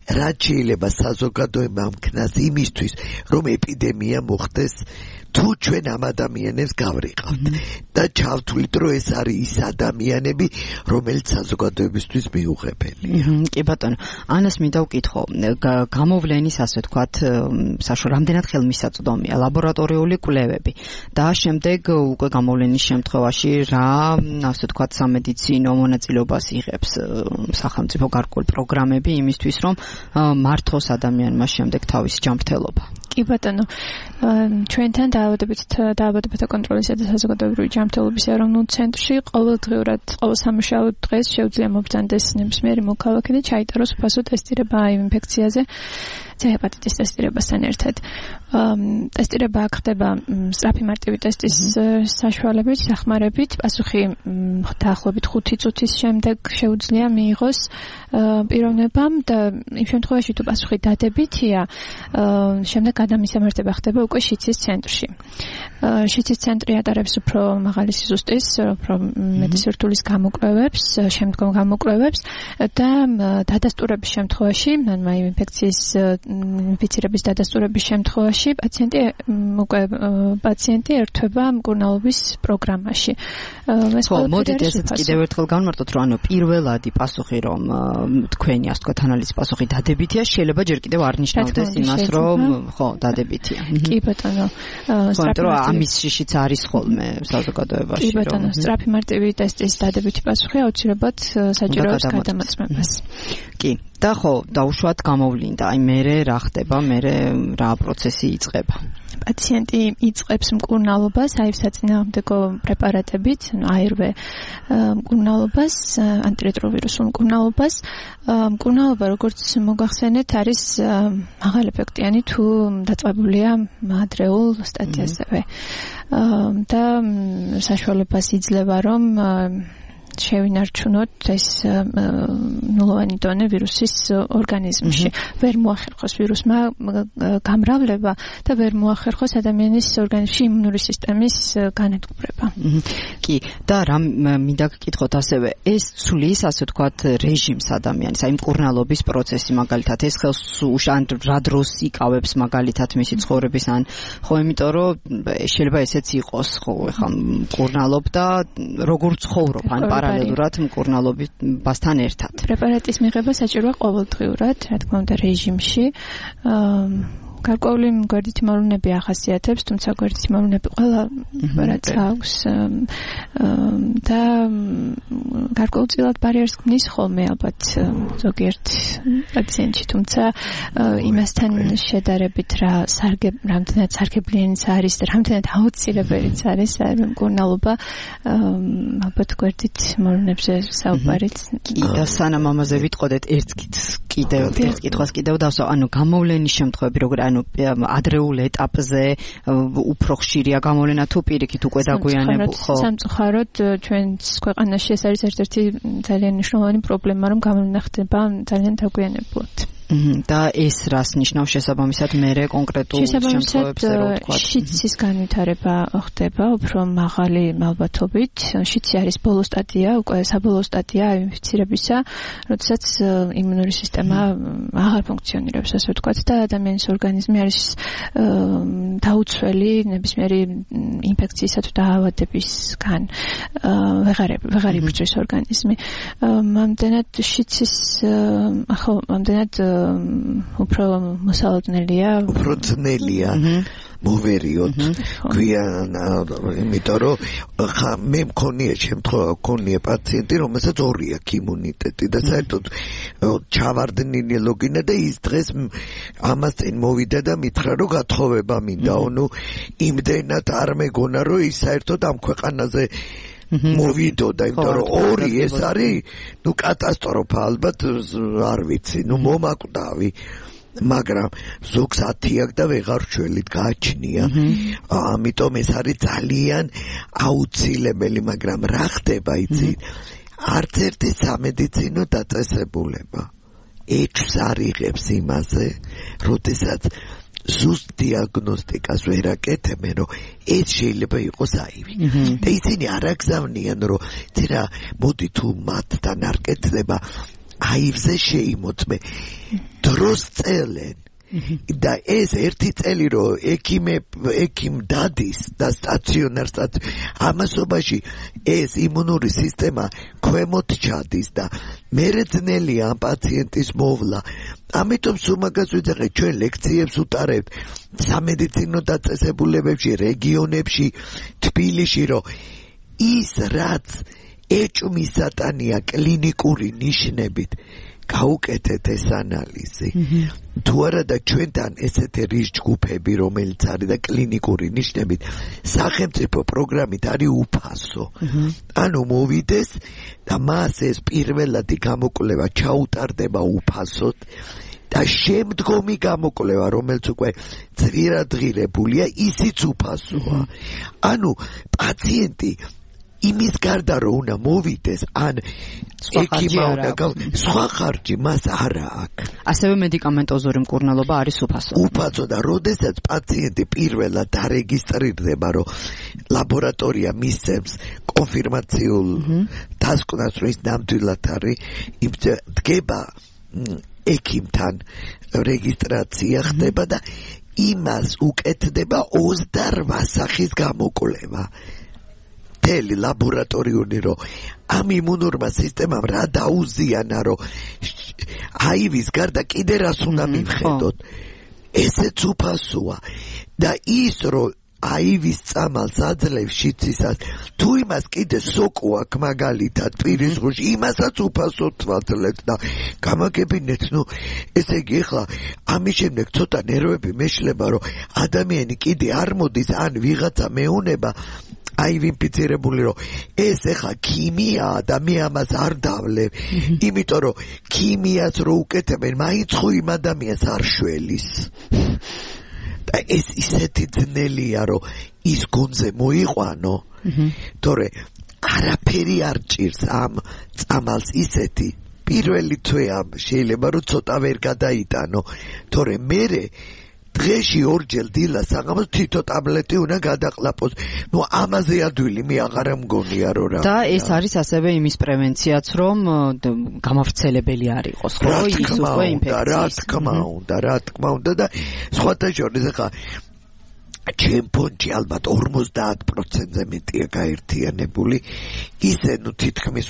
რაც შეიძლება საზოგადოება ამქნას იმისთვის, რომ ეპიდემია მოხდეს, თუ ჩვენ ამ ადამიანებს გავრიყავთ და ჩავთვლით, რომ ეს არის ის ადამიანები, რომელიც საზოგადოებისთვის მიუღებელია. კი ბატონო, ანას მინდა ვკითხო, გამოვლენის ასე ვთქვათ, რამდენად ხელმისაწვდომია ლაბორატორიული კვლევები და შემდეგ უკვე გამოვლენის შემთხვევაში რა, ასე ვთქვათ, სამედიცინო მონაწილეობას იღებს სახელმწიფო გარკვეული პროგრამები იმისთვის, რომ მართოს ადამიანმა შემდეგ თავისი ჯანმრთელობა. კი ბატონო, ჩვენთან დაავადებათა კონტროლისა და საზოგადოებრივი ჯანმრთელობის ეროვნულ ცენტრში ყოველდღიურად, ყოველ სამუშაო დღეს შეუძლია მობრძანდეს ნებისმიერი მოქალაქე და ჩაიტაროს უფასო ტესტირება აივ ინფექციაზე, ჰეპატიტის ტესტირებასთან ერთად. ტესტირება აქ ხდება სწრაფი მარტივი ტესტის საშუალებით, სახმარებით, პასუხი დაახლოებით 5 წუთის შემდეგ შეუძლია მიიღოს პიროვნებამ და იმ შემთხვევაში თუ პასუხი დადებითია, შემდეგ გადამისამართება ხდება უკვე შიცის ცენტრში. შიცის ცენტრი ატარებს უფრო მაღალი სიზუსტის, უფრო მეტი სირთულის გამოკვლევებს, შემდგომ გამოკვლევებს და დადასტურების შემთხვევაში, ანუ აივ ინფექციის ინფიცირების დადასტურების შემთხვევაში პაციენტი ერთვება მკურნალობის პროგრამაში. მოდით ესეც კიდევ ერთხელ განვარტოთ, რომ ანუ პირველადი პასუხი, რომ თქვენი ასე ვთქვათ ანალიზის პასუხი დადებითია, შეიძლება ჯერ კიდევ არ ნიშნავდეს იმას, რომ ხო, დადებითია. კი ბატონო, ამის შიშიც არის ხოლმე საზოგადოებაში. კი ბატონო, სწრაფი მარტივი ტესტის დადებითი პასუხი აუცილებლად საჭიროებს გადამოწმებას. კი. და ხო, დაუშვათ გამოვლინდა. აი მერე რა ხდება, მერე რა პროცესი იწყება. პაციენტი იწყებს მკურნალობას აივ საწინააღმდეგო პრეპარატებით, ARV მკურნალობას, ანტირეტროვირუსულ მკურნალობას. მკურნალობა, როგორც მოგახსენეთ, არის მაღალეფექტიანი თუ დაწყებულია ადრეულ სტადიაზევე. და საშუალებას იძლევა, რომ შევინარჩუნოთ ეს ნულოვანი დონე ვირუსის ორგანიზმში. ვერ მოახერხოს ვირუსმა გამრავლება და ვერ მოახერხოს ადამიანის ორგანიზმში იმუნური სისტემის განადგურება. კი, და რა მინდა გკითხოთ ასევე, ეს ცვლის, ასე ვთქვათ, რეჟიმს ადამიანის, აი მკურნალობის პროცესი მაგალითად, ეს ხელს უშან რა დროს იკავებს მაგალითად მისი ცხოვრების, ან ხო, იმიტომ რომ შეიძლება ესეც იყოს, ხო, ეხლა მკურნალობ და როგორ ცხოვრობ, ან პარალელურად მკურნალობასთან ერთად. პრეპარატის მიღება საჭიროა ყოველდღიურად, რა თქმა უნდა, რეჟიმში. გარკვეული გვერდითი მოვლენები ახასიათებს, თუმცა გვერდითი მოვლენები ყველა რაც აქვს და გარკვეულწილად ბარიერს ქმნის ხოლმე ალბათ ზოგიერთ პაციენტში, თუმცა იმასთან შედარებით რამდენად სარგებლიანიც არის და რამდენად აუცილებელიც არის მკურნალობა, ალბათ გვერდით მოვლენებზე საუბარიც. კი, და სანამ ამაზე ვიტყოდეთ, ერთ კითხვას კიდევ დავსვა, ანუ გამოვლენის შემთხვევები როგორ ადრეულ ეტაპზე უფრო ხშირია გამოვლენა თუ პირიქით უკვე დაგვიანებულ ხო? სამწუხაროდ ჩვენს ქვეყანაში ეს არის ერთ-ერთი ძალიან მნიშვნელოვანი პრობლემა, რომ გამოვლენა ხდება ძალიან დაგვიანებულად. და ეს რას ნიშნავს შესაბამისად მერე კონკრეტულ შემთხვევებზე რო ვთქვა? შიცის განვითარება ხდება უფრო მაღალი ალბათობით. შიცი არის ბოლო სტადია, უკვე საბოლოო სტადია ინფიცირებისა, როდესაც იმუნური სისტემა აღარ ფუნქციონირებს, ასე ვთქვათ, და ადამიანის ორგანიზმი არის დაუცველი ნებისმიერი ინფექციისა თუ დაავადებისგან. ვეღარ იბრძვის ორგანიზმი. ამდენად შიცის ამდენად უფრო მოსალოდნელია, უფრო ძნელია მოვერიოთ გვიან, იმიტომ რომ მე მქონია შემთხვევა, მქონია პაციენტი, რომელსაც 2 აქვს იმუნიტეტი და საერთოდ ჩავარდნილი ლოგინა და ის დღეს ამას წინ მოვიდა და მითხრა, რომ გათხოვება მინდა, ნუ იმდენად არ მეგონა, რომ ის საერთოდ ამ ქვეყანაზე მოვიდოდა, იმიტომ რომ 2 ეს არის, ნუ კატასტროფა, ალბათ არ ვიცი, ნუ მომაკვდავი. მაგრამ ზოგს 10 აქვს და ვეღარ შველით გააჩნია. ამიტომ ეს არის ძალიან აუცილებელი, მაგრამ რა ხდება იცით? არც ერთი სამედიცინო დაწესებულება ეჭვს არ იღებს იმაზე, როდესაც ზუსტ დიაგნოსტიკას ვერ აკეთებენ, რომ ეს შეიძლება იყოს აივი. და ისინი არ აგზავნიან, რომ ცირა მოდი თუ მათთან არ კეთდება, აივზე შეიმოწმე დროს წელენ და ეს ერთი წელი რომ ექიმ დადის და სტაციონარს ამასობაში ეს იმუნური სისტემა ქვემოთ ჩადის და მერე ძნელია ამ პაციენტის მოვლა. ამიტომ სულ მაგას ვიძახე, ჩვენ ლექციებს უტარებთ სამედიცინო დაწესებულებებში, რეგიონებში, თბილისში, რომ ის რაც ეჭვმის სატანია კლინიკური ნიშნებით გაუკეთეთ ეს ანალიზი. თუ არა და ჩვენთან ესეთი რისკ-ჯგუფები, რომელიც არის და კლინიკური ნიშნებით სახელმწიფო პროგრამით არის უფასო. ანუ მოვიდეს და მას ეს პირველადი გამოკვლევა ჩაუტარდება უფასოდ და შემდგომი გამოკვლევა, რომელიც უკვე ძვირადღირებულია, ისიც უფასოა. ანუ პაციენტი იმის გარდა რომ უნდა მოვიდეს ან ექიმა სხვა ხარჯი მას არა აქვს. ასევე მედიკამენტოზური მკურნალობა არის უფასო. უფასო და როდესაც პაციენტი პირველად დარეგისტრირდება, რომ ლაბორატორია მისცემს კონფირმაციულ დასკვნას, რომ ის ნამდვილად არის, დგება ექიმთან რეგისტრაცია ხდება და იმას უკეთდება 28 სახის გამოკვლევა. მთელი ლაბორატორიული რომ ამ იმუნურმა სისტემამ რა დაუზიანა, რომ აივის გარდა კიდე რას უნდა მივხედოთ. ესეც უფასოა და ის რომ აივის წამალს აძლევს შიცისას, თუ იმას კიდე სოკო აქვს მაგალითად პირის ღრუში, იმასაც უფასოდ ვაძლევთ და გამაგებინეთ, ესე იგი ახლა ამის შემდეგ ცოტა ნერვები მეშლება, რომ ადამიანი კიდე არ მოდის ან ვიღაცა მეუნება აივ ინფიცირებული, რომ ეს ახლა ქიმიაა და მე ამას არ დავლევ, იმიტომ რომ ქიმიას რო უკეთებენ, მაინც ხო იმ ადამიანს არ შველის. და ეს ისეთი ძნელია, რომ ის გონზე მოიყვანო, თორე არაფერი არ ჭირს ამ წამალს ისეთი. პირველი თვე შეიძლება რომ ცოტა ვერ გადაიტანო, თორე მერე დღეში ორჯერ დილას საღამოს თითო ტაბლეტი უნდა გადაყლაპოს. ამაზე ადვილი მე აღარ მგონია რომ რა. და ეს არის ასევე იმის პრევენციაც, რომ გამავრცელებელი არ იყოს, ხო? ის უკვე ინფექციის. რა თქმა უნდა და სხვათა შორის ახლა ჩემ ფონდში ალბათ 50%-ზე მეტია გაერთიანებული, ისე თითქმის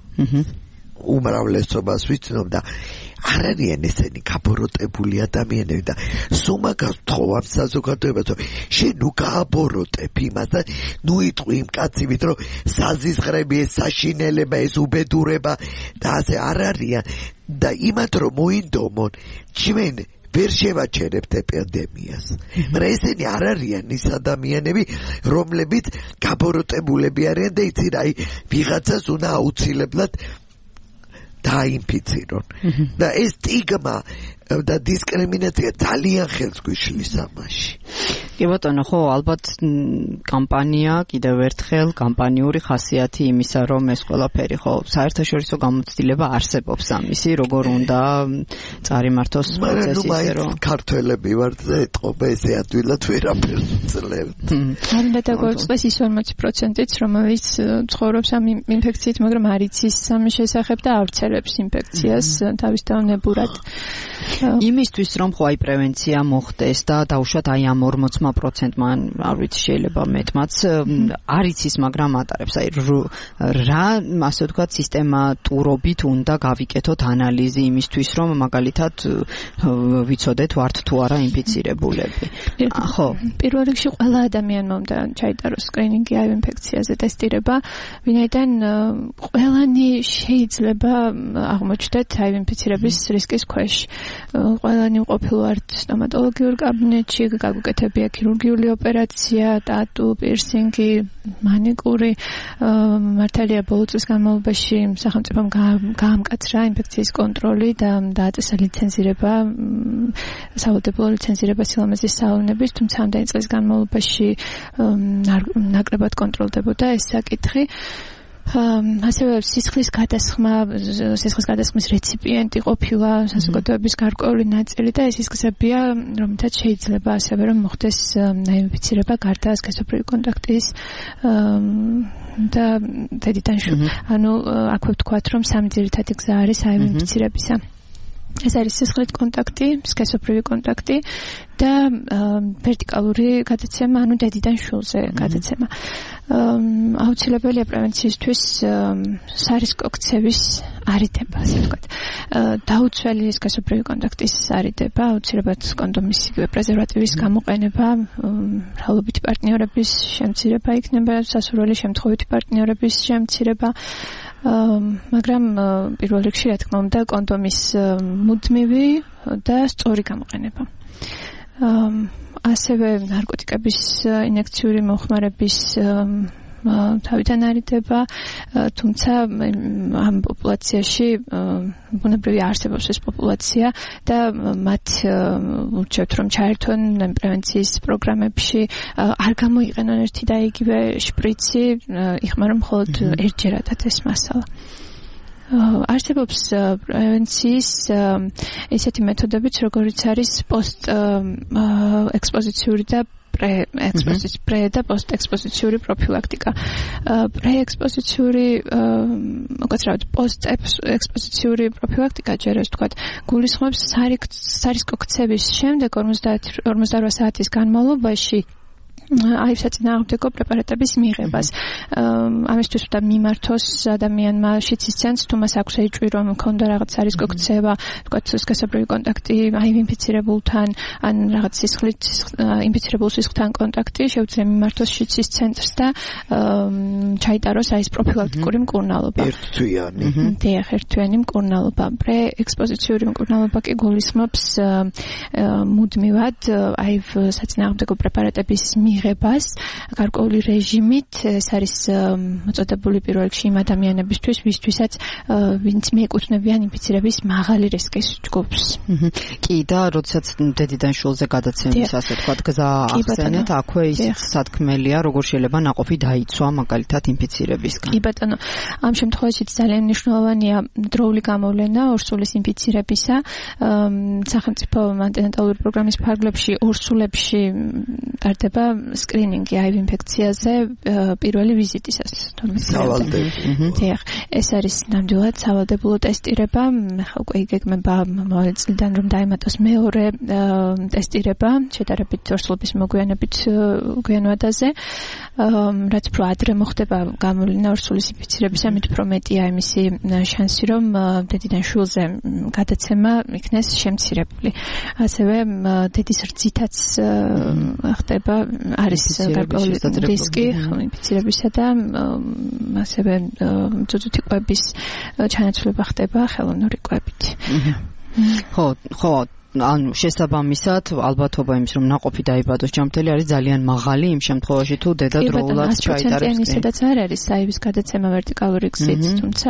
უმრავლესობას ვიცნობ და არ არიან ესენი გაბოროტებული ადამიანები და სულ მაგას ვთხოვარ საზოგადოებას, რომ შენ გააბოროტებ იმას და იტყვი იმ კაცივით, რომ საზიზღრები, ეს საშინელება, ეს უბედურება და ასე არ არიან და იმათ რომ მოინდომონ ჩვენ ვერ შევაჩერებთ ეპიდემიას. მაგრამ ესენი არ არიან ის ადამიანები, რომლებიც გაბოროტებულები არიან და იცი რა, ვიღაცას უნდა აუცილებლად დაინფიცირონ. და ეს სტიგმა და დისკრიმინაცია ძალიან ხელს გვიშლის ამაში. კი ბატონო, ხო, ალბათ კამპანია კიდევ ერთხელ კამპანიური ხასიათი იმისა, რომ ეს ყველაფერი ხო საერთაშორისო გამოცდილება არსებობს ამისი, როგორ უნდა წარიმართოს პროცესი, ისე რომ ქართველები ვართ და ეთყობა ესე ადვილად ვერაფერს ვწლებთ. არამედ დაგვეწყდეს ის 40%-იც, რომელიც ცხოვრობს ამ ინფექციით, მაგრამ არ იცის ამის შესახებ და ავრცელებს ინფექციას თავის დაუნებურად. იმისთვის რომ ხო აი პრევენცია მოხდეს და დაუშვათ აი ამ 40%-მა, არ ვიცი, შეიძლება მეტმაც არ იცის, მაგრამ ატარებს. აი რა, ასე ვთქვათ, სისტემატურობით უნდა გავიკეთოთ ანალიზი იმისთვის, რომ მაგალითად ვიცოდეთ ვართ თუ არა ინფიცირებულები. ხო. პირველ რიგში ყველა ადამიანმა უნდა ჩაიტაროს სკრინინგი აივ ინფექციაზე ტესტირება, ვინაიდან ყველანი შეიძლება აღმოჩნდეთ აივ ინფიცირების რისკის ქვეშ. ყველანი ყოფილვართ სტომატოლოგიურ კაბინეტში, გაგვიკეთებია ქირურგიული ოპერაცია, ტატუ, პირსინგი, მანიკური. მართალია ბოლო წლის განმავლობაში სახელმწიფომ გაამკაცრა ინფექციის კონტროლი და დააწესა ლიცენზირება, სავალდებულო ლიცენზირება სილამაზის სალონების, თუმცა ამდენი წლის განმავლობაში ნაკლებად კონტროლდებოდა ეს საკითხი. ასევე სისხლის გადასხმის რეციპიენტი ყოფილა საზოგადოების გარკვეული ნაწილი და ეს ის გზებია, რომელთაც შეიძლება ასევე რომ მოხდეს აინფიცირება გარდა სქესობრივი კონტაქტის და დედიდან ანუ აქვე ვთქვათ რომ სამი ძირითადი გზა არის აინფიცირებისა. ეს არის სისხლით კონტაქტი, სქესობრივი კონტაქტი და ვერტიკალური გადაცემა, ანუ დედიდან შვილზე გადაცემა. აუცილებელია პრევენციისთვის სარისკო ქცევის არიდება, ასე ვთქვათ. დაუცველი სქესობრივი კონტაქტის არიდება, აუცილებლად კონდომის იგივე პრეზერვატივის გამოყენება, მრავლობითი პარტნიორების შემცირება იქნება, სასურველი შემთხვევითი პარტნიორების შემცირება. მაგრამ პირველ რიგში რა თქმა უნდა კონდომის მუდმივი და სწორი გამოყენება. ასევე ნარკოტიკების ინjekციური მოხმარების თავიდან არიდება, თუმცა ამ პოპულაციაში ბუნებრივი არსებობს ეს პოპულაცია და მათ ურჩევთ რომ ჩაერთონ პრევენციის პროგრამებში, არ გამოიყენონ ერთი და იგივე შპრიცი, იხმარონ მხოლოდ ერთჯერადად ეს მასალა. არსებობს პრევენციის ესეთი მეთოდებიც, როგორიც არის პოსტ-ექსპოზიციური და პრე და პოსტ-ექსპოზიციური პროფილაქტიკა. პრე-ექსპოზიციური, უკაცრავად, პოსტ-ექსპოზიციური პროფილაქტიკა, ჯერ ასე ვთქვათ, გულისხმობს სარისკო ქცევის შემდეგ 48 საათის განმავლობაში აივ საწინააღმდეგო პრეპარატების მიღებას. ამისთვის უნდა მიმართოს ადამიანმა შიცის ცენტრს, თუ მას აქვს ეჭვი, რომ მქონდა რაღაც სარისკო ქცევა, ვთქვათ, სქესობრივი კონტაქტი აივ ინფიცირებულთან, ან რაღაც ინფიცირებულ სისხლთან კონტაქტი, შეუძლია მიმართოს შიცის ცენტრს და ჩაიტაროს ეს პროფილაქტიკური მკურნალობა. ერთთვიანი მკურნალობა. პრე-ექსპოზიციური მკურნალობა კი გულისხმობს მუდმივად აივ საწინააღმდეგო პრეპარატების მიღებას გარკვეული რეჟიმით. ეს არის მოწოდებული პირველ რიგში იმ ადამიანებისთვის, ვისთვისაც ვინც მიეკუთვნებიან ინფიცირების მაღალი რისკის ჯგუფს. კი და როდესაც დედიდან შვილზე გადაცემის ასე ვთქვათ გზა ახსენეთ, აქვე ისიც სათქმელია, როგორ შეიძლება ნაყოფი დაიცვა მაგალითად ინფიცირებისგან. კი ბატონო, ამ შემთხვევაშიც ძალიან მნიშვნელოვანია დროული გამოვლენა ორსულის ინფიცირებისა. სახელმწიფო ანტინატალური პროგრამის ფარგლებში ორსულებში ტარდება სკრინინგი აივ ინფექციაზე პირველი ვიზიტისას. ეს არის ნამდვილად სავალდებულო ტესტირება. ახლა უკვე იგეგმება მომავალ წლიდან რომ დაემატოს მეორე ტესტირება შედარებით ორსულების მოგვიანებით გვიანვადაზე. რაც უფრო ადრე მოხდება გამოვლენა ორსულის ინფიცირების, ამით უფრო მეტია იმისი შანსი, რომ დედიდან შვილზე გადაცემა იქნეს შემცირებული. ასევე დედის რძითაც ხდება არის გარკვეული რისკი ინფიცირებისა და ასევე ძუძუთი კვების ჩანაცვლება ხდება ხელოვნური კვებით. ხო, ანუ შესაბამისად ალბათობა იმის რომ ნაყოფი დაიბადოს ჯანმრთელი არის ძალიან მაღალი იმ შემთხვევაში თუ დედა დროულად ჩაიტარებს. ისედაც არ არის აივის გადაცემა ვერტიკალური გზით, თუმცა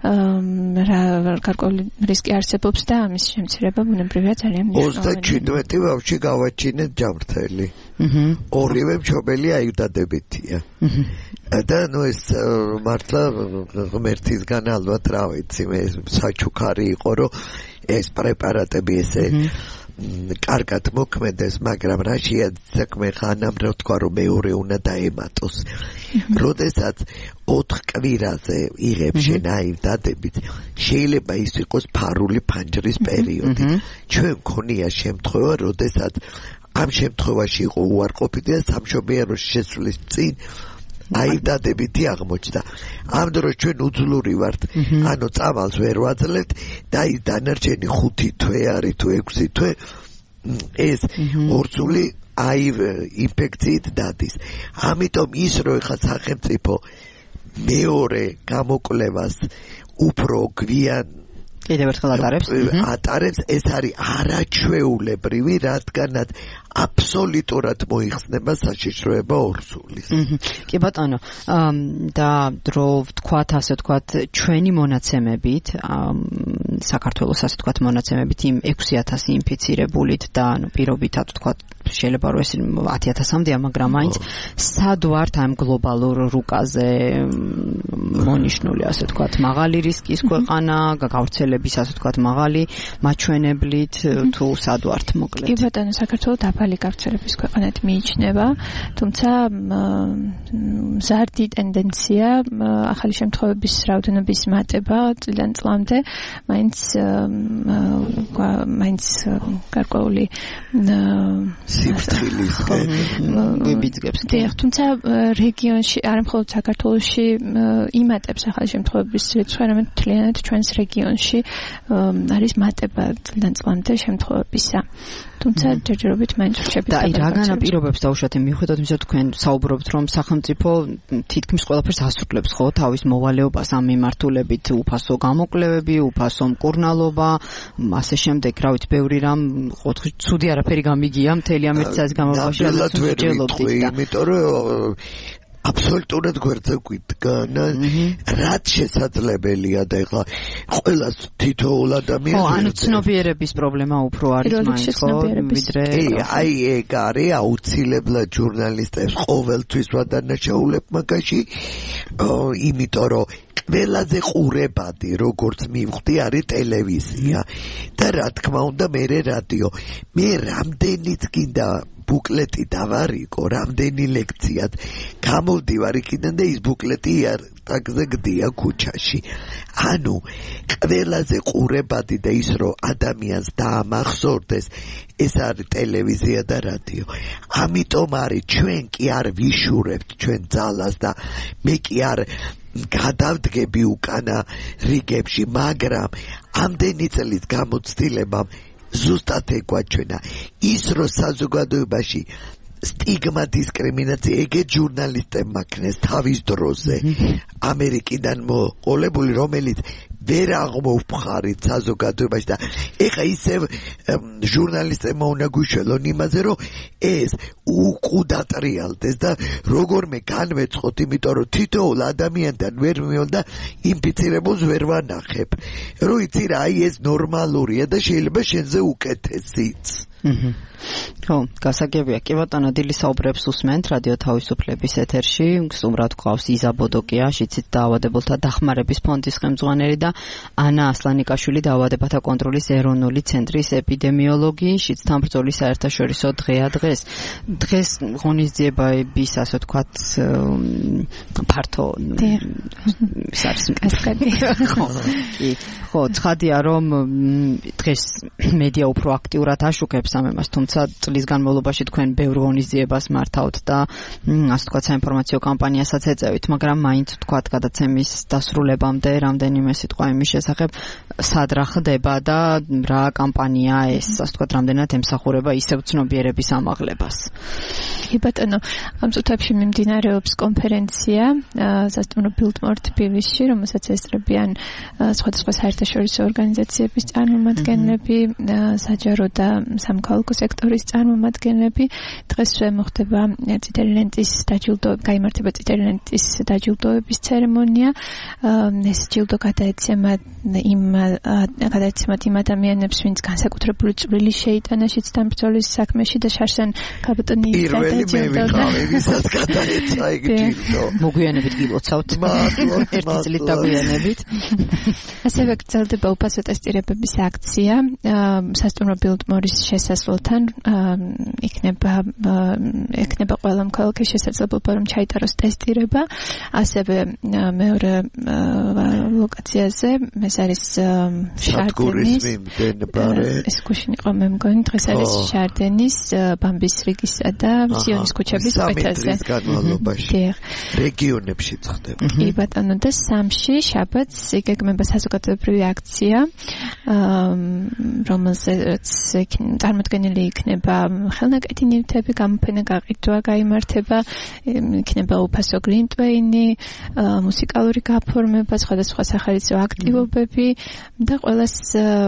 გარკვეული რისკი არსებობს და ამის შემცირება ბუნებრივია ძალიან მნიშვნელოვანია. 37 ბავშვი გავაჩინეთ ჯანმრთელი. ორივე მშობელი აივდადებითია. და ნუ ეს მართლა ღმერთისგან ალბათ რა ვიცი, მე საჩუქარი იყო რომ ეს პრეპარატები ესე კარგად მოქმედეს, მაგრამ რა შეაძაქმე ხანამ რა თქვა რომ მეორე უნდა დაემატოს. როდესაც 4 კვირაზე იღებ შენ აივდადებით, შეიძლება ის იყოს ფარული ფანჯრის პერიოდი. ჩვენ გქონია შემთხვევა, როდესაც ამ შემთხვევაში იყო უარყოფითი და სამშობიაროს შესვლის წინ აივდადებითი აღმოჩნდა. ამ დროს ჩვენ უძლური ვართ, ანუ წამალს ვერ ვაძლევთ და ის დანარჩენი 5 თვე არის თუ 6 თვე ეს ორსული აივ ინფექციით დადის. ამიტომ ის რო ხა სახელმწიფო მეორე გამოკვლევას უფრო გვიან კიდევ ერთხელ ატარებს, ეს არის არაჩვეულებრივი, რადგანაც აბსოლუტურად მოიხსნება საშიშროება ორსულის. კი ბატონო, და დრო ვთქვათ, ასე ვთქვათ, ჩვენი მონაცემებით საქართველოს ასე ვთქვათ მონაცემებით იმ 6000 ინფიცირებულით და პირობითად ვთქვათ შეიძლება რომ ეს 10000-მდეა, მაგრამ მაინც სად ვართ ამ გლობალურ რუკაზე მონიშნული ასე ვთქვათ მაღალი რისკის ქვეყანა, გავრცელების ასე ვთქვათ მაღალი მაჩვენებლით თუ სად ვართ მოკლედ? კი ბატონო, საქართველოს დაბალი გავრცელების ქვეყანად მიიჩნევა, თუმცა მზარდი ტენდენცია ახალი შემთხვევების რაოდენობის მატება წლიდან წლამდე მაინც გარკვეული სიფრთხილის გიბიძგებს. თუმცა რეგიონში, არა მხოლოდ საქართველოში იმატებს ახალი შემთხვევების რიცხვი, არამედ მთლიანად ჩვენს რეგიონში არის მატება წლიდან წლამდე შემთხვევებისა. თუმცა ჯერჯერობით მაინც რჩებით. და აი რა განაპირობებს დაუშვათ მიუხედავად იმისა, რომ თქვენ საუბრობთ, რომ სახელმწიფო თითქმის ყველაფერს ასრულებს ხო თავის მოვალეობას ამ მიმართულებით, უფასო გამოკვლევები, უფასო მკურნალობა, ასე შემდეგ, რა ვიცი, ბევრი რამ ცუდი არაფერი გამიგია მთელი ამ 1 წლის განმავლობაში, რაც ვიჯელობდით და იმიტომ რომ აბსოლუტურად გვერდზე გვიდგან, რაც შესაძლებელია და ეხლა ყველას თითოეულ ადამიანს ანუ ცნობიერების პრობლემა უფრო არის მაინც ხო ვიდრე აი ეგ არის აუცილებლად ჟურნალისტებს ყოველთვის ვადანაშაულებ მაგაში, იმიტომ რომ ყველაზე ყურებადი როგორც მივხვდი არის ტელევიზია და რა თქმა უნდა მე რადიო. მე რამდენიც კიდე ბუკლეტი დავარიგო, რამდენი ლექციად გამოვდივარ იქიდან და ის ბუკლეტი იარტაგზე გდია ქუჩაში. ანუ ყველაზე ყურებადი და ის რომ ადამიანს დაამახსოვრდეს ეს არის ტელევიზია და რადიო. ამიტომ არის ჩვენ კი არ ვიშურებთ ჩვენ ძალას და მე კი არ გადავდგები უკანა რიგებში, მაგრამ ამდენი წლის გამოცდილებამ ზუსტად ეგვაჩვენა ის რომ საზოგადოებაში სტიგმა დისკრიმინაცია ეგეთ ჟურნალისტებმა ქნეს თავის დროზე ამერიკიდან მოყოლებული, რომელიც ვერ აღმოვფხარით საზოგადოებაში და ეხა ისევ ჟურნალისტებმა უნდა გვიშველონ იმაზე, რომ ეს უკუდატრიალდეს და როგორმე განვეცხოთ, იმიტომ რომ თითოეულ ადამიანთან ვერ მივალ და ინფიცირებულს ვერ ვანახებ. რო იცი რა, აი ეს ნორმალურია და შეიძლება შენზე უკეთესიც. ხო, გასაგებია. კი ბატონო, დილის საუბრებს უსმენთ რადიო თავისუფლების ეთერში. სტუმრად გვყავს იზა ბოდოკია, შიცით დაავადებულთა დახმარების ფონდის ხელმძღვანელი და ანა ასლანიკაშვილი, დაავადებათა კონტროლის ეროვნული ცენტრის ეპიდემიოლოგი. შიცთან ბრძოლის საერთაშორისო დღეა დღეს. დღეს ღონისძიებების, ასე ვთქვათ, ფართო ის არის კასკადი. ხო, ცხადია, რომ დღეს მედია უფრო აქტიურად აშუქებს ამ ამას, თუმცა წლის განმავლობაში თქვენ ბევრ ღონისძიებას მართავთ და ასე ვთქვათ საინფორმაციო კამპანიასაც ეწევით, მაგრამ მაინც ვთქვათ გადაცემის დასრულებამდე რამდენიმე სიტყვა იმის შესახებ სად რა ხდება და რა კამპანია ეს, ასე ვთქვათ, რამდენად ემსახურება ისევ ცნობიერების ამაღლებას. კი ბატონო, ამ წუთებში მიმდინარეობს კონფერენცია სასტუმრო ბილდმორ თბილისში, რომელსაც ესწრებიან სხვადასხვა საერთაშორისო ორგანიზაციების წარმომადგენლები, საჯარო და სამოქალაქო სექტორის წარმომადგენლები. დღესვე მოხდება წითელი ლენტის გაიმართება წითელი ლენტის დაჯილდოების ცერემონია. ეს ჯილდო გადაეცემათ იმ ადამიანებს, ვინც განსაკუთრებული წვლილი შეიტანა შიდსთან ბრძოლის საქმეში და შარშან გაბატონის დაჯილდოდა. ვისაც გადაეცა ეგ ჯილდო. მოგვიანებით გილოცავთ. ერთი წლით დაგვიანებით. ასევე გრძელდება უფასო ტესტირებების აქცია. სასტუმრო ბილდმორის შესასვლელთან იქნება ყველა მოქალაქე შესაძლებლობა რომ ჩაიტაროს ტესტირება. ასევე მეორე ლოკაციაზე ეს არის შარდენის ეს გუშინ იყო მე მგონი, დღეს არის შარდენის, ბამბის რიგისა და სიონის ქუჩების კვეთაზე. რეგიონებში ხდება. კი ბატონო, და სამში შაბათს იგეგმება საზოგადოებრივი აქცია, რომელზეც წარმოდგენილი იქნება ხელნაკეთი ნივთები, გამოფენა გაყიდვა გაიმართება, იქნება უფასო გლინტვეინი, მუსიკალური გაფორმება, სხვადასხვა სახალისო აქტივობები და ყველას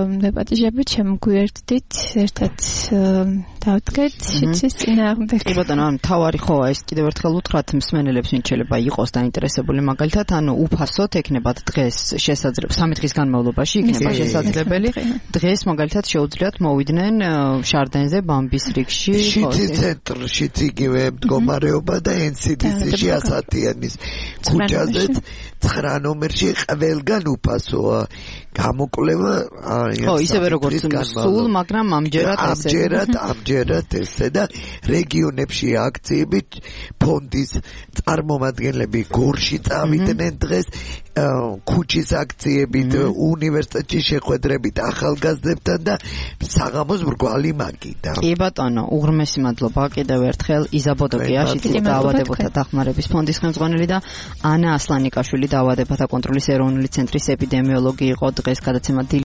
ვეპატიჟებით შემოგვიერთდით, ერთად დავდგეთ შიცის წინააღმდეგ. კი ბატონო, ბატონო, თავარი ხო ეს კიდევ ერთხელ უთხრათ მსმენელებს, ვინც შეიძლება იყოს დაინტერესებული მაგალითად, ანუ უფასოდ ექნებათ დღეს შესაძლებელი 3 დღის განმავლობაში იქნება შესაძლებელი. დღეს მაგალითად შეუძლიათ მოვიდნენ შარდენზე ბამბის რიგში, შიცი ცენტრშიც იგივე მდგომარეობა და NCDC-ში 100-იანის ქუჩაზე 9 ნომერში ყველგან უფასოა. გამოკვლევა ხო, ისევე როგორც სულ, მაგრამ ამჯერად ესე და რეგიონებში აქციები ფონდის წარმომადგენლები გორში წავიდნენ დღეს ქუჩის აქციებით, უნივერსიტეტში შეხვედრებით ახალგაზრდებთან და საღამოს მრგვალი მაგიდა. კი ბატონო, უღრმესი მადლობა კიდევ ერთხელ იზა ბოდოკია, შიცით დაავადებულთა დახმარების ფონდის ხელმძღვანელი და ანა ასლანიკაშვილი, დაავადებათა კონტროლის ეროვნული ცენტრის ეპიდემიოლოგი იყო დღეს გადაცემა